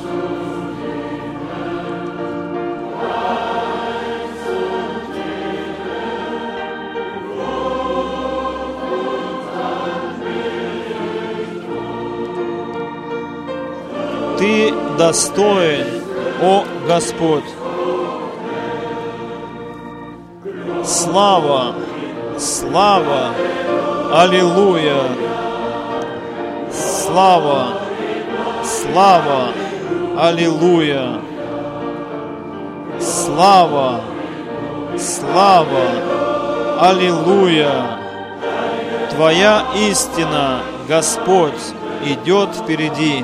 Ты достоин, о Господь. Слава, слава, аллилуйя. Слава, слава, аллилуйя. Слава, слава, аллилуйя. Твоя истина, Господь, идет впереди.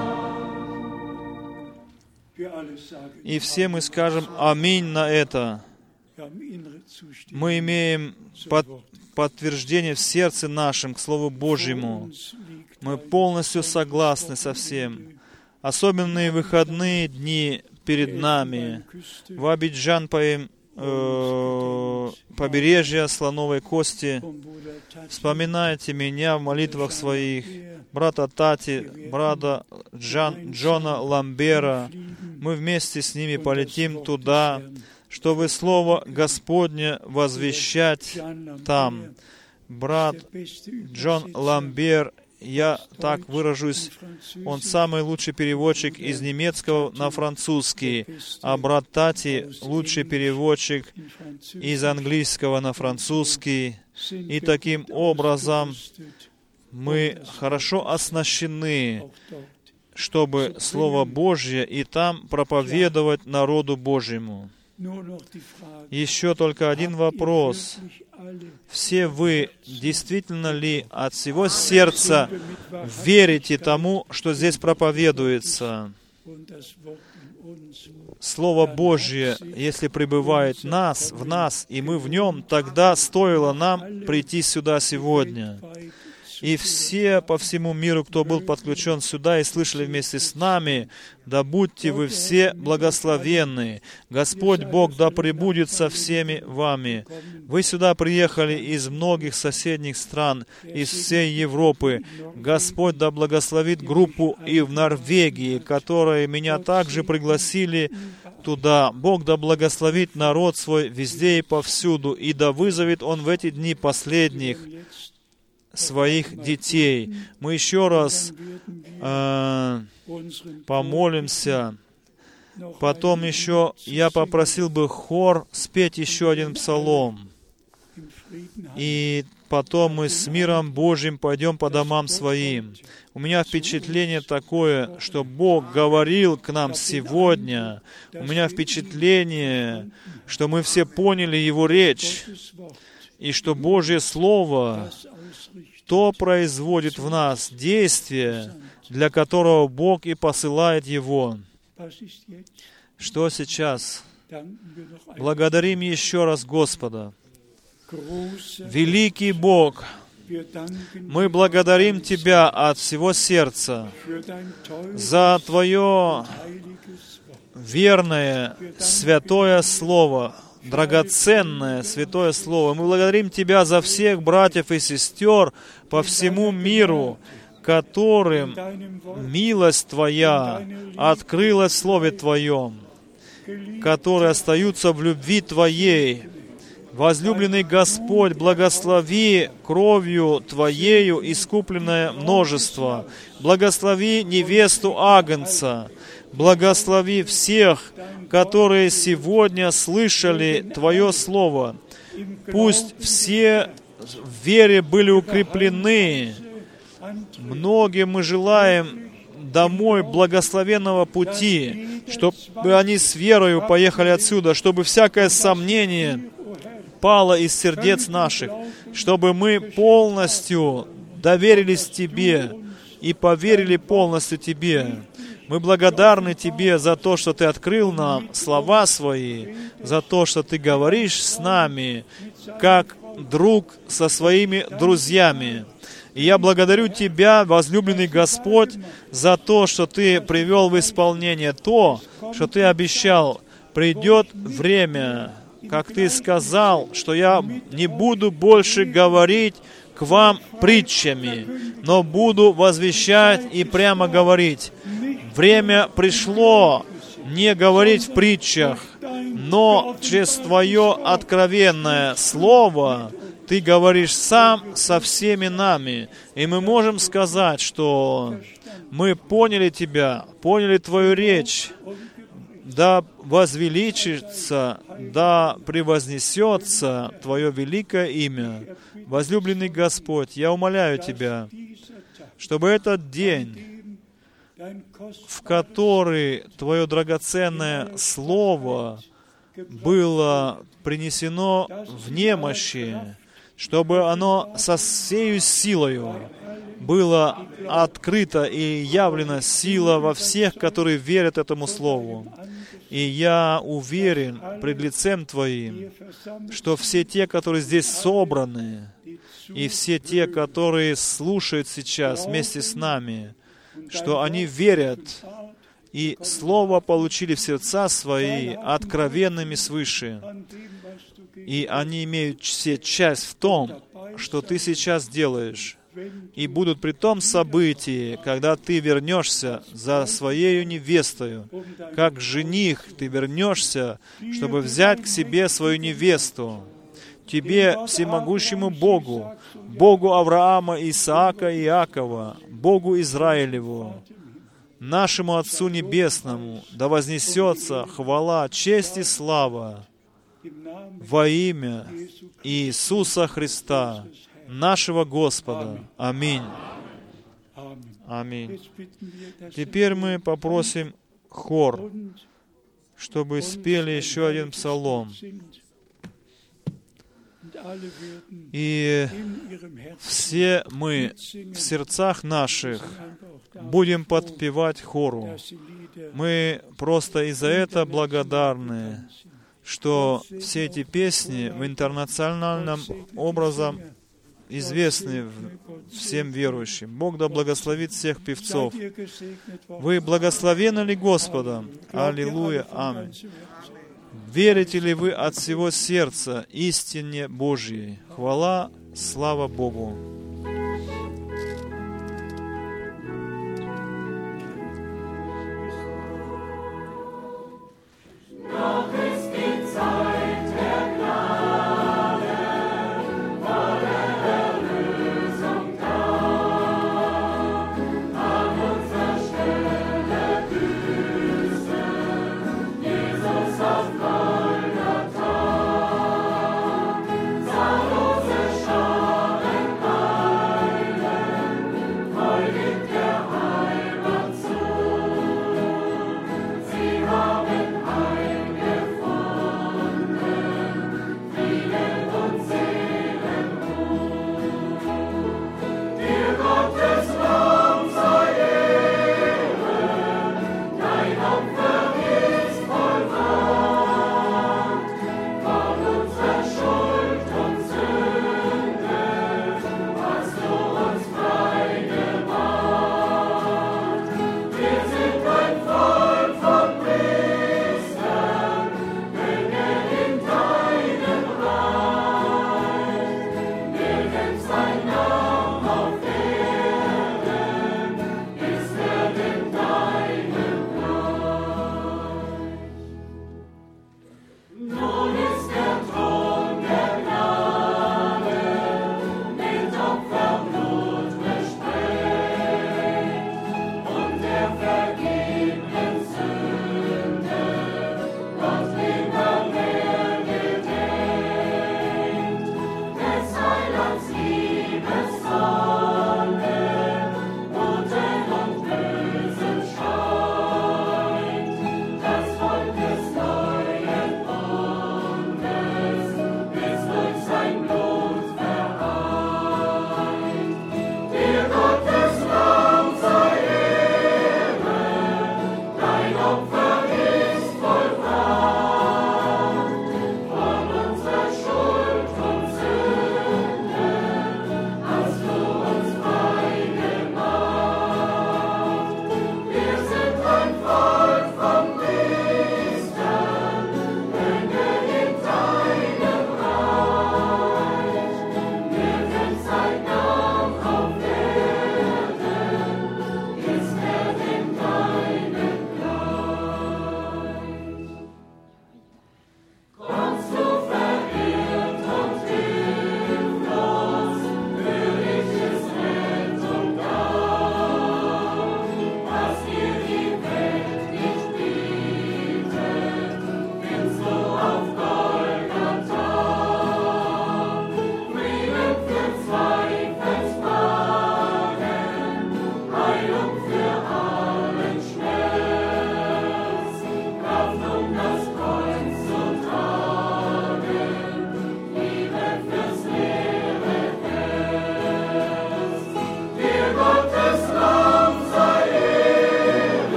И все мы скажем «Аминь» на это. Мы имеем под, подтверждение в сердце нашем к Слову Божьему. Мы полностью согласны со всем. Особенные выходные дни перед нами. В Абиджан поем э, побережье Слоновой Кости. Вспоминайте меня в молитвах своих. брата Тати, брата Джан, Джона Ламбера. Мы вместе с ними полетим туда, чтобы Слово Господне возвещать там. Брат Джон Ламбер, я так выражусь, он самый лучший переводчик из немецкого на французский, а брат Тати — лучший переводчик из английского на французский. И таким образом мы хорошо оснащены, чтобы Слово Божье и там проповедовать народу Божьему. Еще только один вопрос. Все вы действительно ли от всего сердца верите тому, что здесь проповедуется? Слово Божье, если пребывает в нас, в нас, и мы в нем, тогда стоило нам прийти сюда сегодня. И все по всему миру, кто был подключен сюда и слышали вместе с нами, да будьте вы все благословенны. Господь Бог да пребудет со всеми вами. Вы сюда приехали из многих соседних стран, из всей Европы. Господь да благословит группу и в Норвегии, которые меня также пригласили туда. Бог да благословит народ свой везде и повсюду, и да вызовет Он в эти дни последних своих детей. Мы еще раз э, помолимся. Потом еще я попросил бы хор спеть еще один псалом. И потом мы с миром Божьим пойдем по домам своим. У меня впечатление такое, что Бог говорил к нам сегодня. У меня впечатление, что мы все поняли Его речь, и что Божье Слово то производит в нас действие, для которого Бог и посылает его. Что сейчас? Благодарим еще раз Господа. Великий Бог, мы благодарим Тебя от всего сердца за Твое верное, святое Слово, драгоценное святое Слово. Мы благодарим Тебя за всех братьев и сестер по всему миру, которым милость Твоя открылась в Слове Твоем, которые остаются в любви Твоей. Возлюбленный Господь, благослови кровью Твоею искупленное множество. Благослови невесту Агнца. Благослови всех, которые сегодня слышали Твое Слово. Пусть все в вере были укреплены. Многим мы желаем домой благословенного пути, чтобы они с верою поехали отсюда, чтобы всякое сомнение пало из сердец наших, чтобы мы полностью доверились Тебе и поверили полностью Тебе. Мы благодарны Тебе за то, что Ты открыл нам слова Свои, за то, что Ты говоришь с нами, как друг со своими друзьями. И я благодарю Тебя, возлюбленный Господь, за то, что Ты привел в исполнение то, что Ты обещал. Придет время, как Ты сказал, что я не буду больше говорить к вам притчами, но буду возвещать и прямо говорить. Время пришло не говорить в притчах, но через Твое откровенное Слово Ты говоришь сам со всеми нами. И мы можем сказать, что мы поняли Тебя, поняли Твою речь. Да возвеличится, да превознесется Твое великое имя. Возлюбленный Господь, я умоляю Тебя, чтобы этот день, в который Твое драгоценное Слово было принесено в немощи, чтобы оно со всею силою было открыто и явлена сила во всех, которые верят этому Слову. И я уверен пред лицем Твоим, что все те, которые здесь собраны, и все те, которые слушают сейчас вместе с нами, что они верят и Слово получили в сердца свои откровенными свыше. И они имеют все часть в том, что Ты сейчас делаешь. и будут при том событии, когда ты вернешься за своею невестою, как жених ты вернешься, чтобы взять к себе свою невесту. Тебе, всемогущему Богу, Богу Авраама, Исаака и Иакова, Богу Израилеву, нашему Отцу Небесному, да вознесется хвала, честь и слава во имя Иисуса Христа, нашего Господа. Аминь. Аминь. Теперь мы попросим хор, чтобы спели еще один псалом. И все мы в сердцах наших будем подпевать хору. Мы просто и за это благодарны, что все эти песни в интернациональном образом известны всем верующим. Бог да благословит всех певцов. Вы благословенны ли Господом? Аллилуйя, аминь. Верите ли вы от всего сердца истине Божьей? Хвала, слава Богу.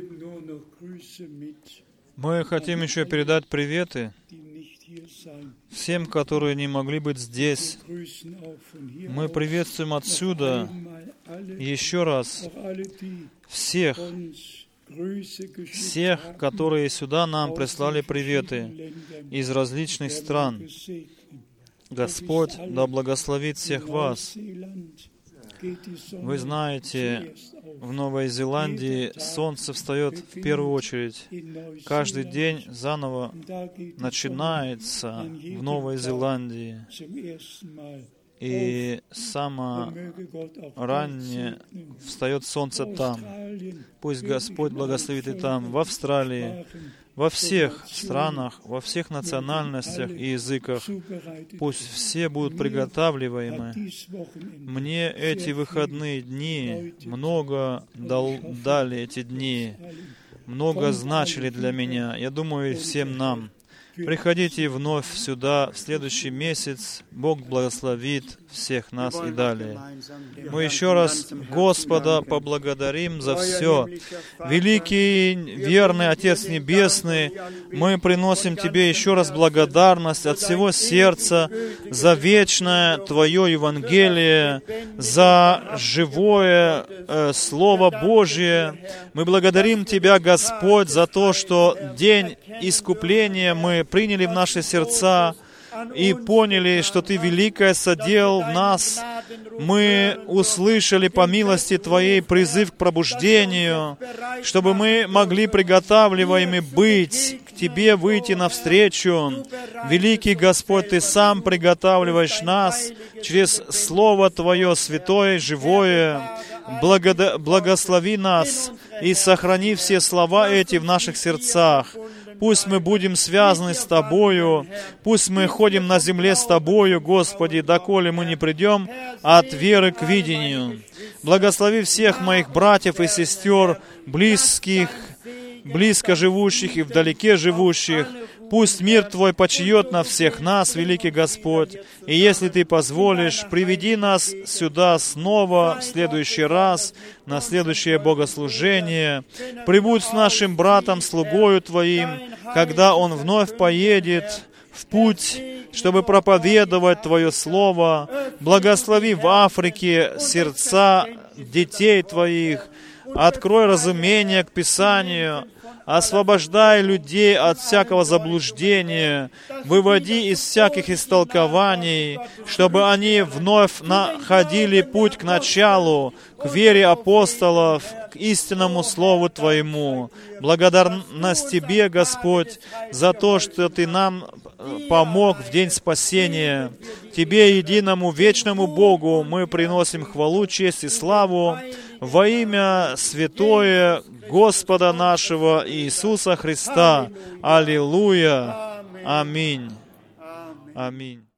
Мы хотим еще передать приветы всем, которые не могли быть здесь. Мы приветствуем отсюда еще раз всех, всех, которые сюда нам прислали приветы из различных стран. Господь да благословит всех вас. Вы знаете, в Новой Зеландии солнце встает в первую очередь. Каждый день заново начинается в Новой Зеландии. И самое раннее встает солнце там. Пусть Господь благословит и там, в Австралии, во всех странах, во всех национальностях и языках. Пусть все будут приготавливаемы. Мне эти выходные дни много дал, дали эти дни, много значили для меня. Я думаю, и всем нам. Приходите вновь сюда в следующий месяц. Бог благословит всех нас и далее. Мы еще раз Господа поблагодарим за все. Великий, верный Отец Небесный, мы приносим Тебе еще раз благодарность от всего сердца за вечное Твое Евангелие, за живое э, Слово Божие. Мы благодарим Тебя, Господь, за то, что день искупления мы приняли в наши сердца и поняли, что Ты великое соделал в нас. Мы услышали по милости Твоей призыв к пробуждению, чтобы мы могли приготавливаемы быть, к Тебе выйти навстречу. Великий Господь, Ты сам приготавливаешь нас через Слово Твое святое, живое. Благо... Благослови нас и сохрани все слова эти в наших сердцах. Пусть мы будем связаны с Тобою, пусть мы ходим на земле с Тобою, Господи, доколе мы не придем от веры к видению. Благослови всех моих братьев и сестер, близких, близко живущих и вдалеке живущих. Пусть мир Твой почиет на всех нас, великий Господь. И если Ты позволишь, приведи нас сюда снова в следующий раз, на следующее богослужение. Прибудь с нашим братом, слугою Твоим, когда он вновь поедет в путь, чтобы проповедовать Твое Слово. Благослови в Африке сердца детей Твоих. Открой разумение к Писанию. Освобождай людей от всякого заблуждения, выводи из всяких истолкований, чтобы они вновь находили путь к началу, к вере апостолов, к истинному Слову Твоему. Благодарность Тебе, Господь, за то, что Ты нам помог в день спасения. Тебе, единому вечному Богу, мы приносим хвалу, честь и славу во имя святое Господа нашего Иисуса Христа. Аллилуйя. Аминь. Аминь.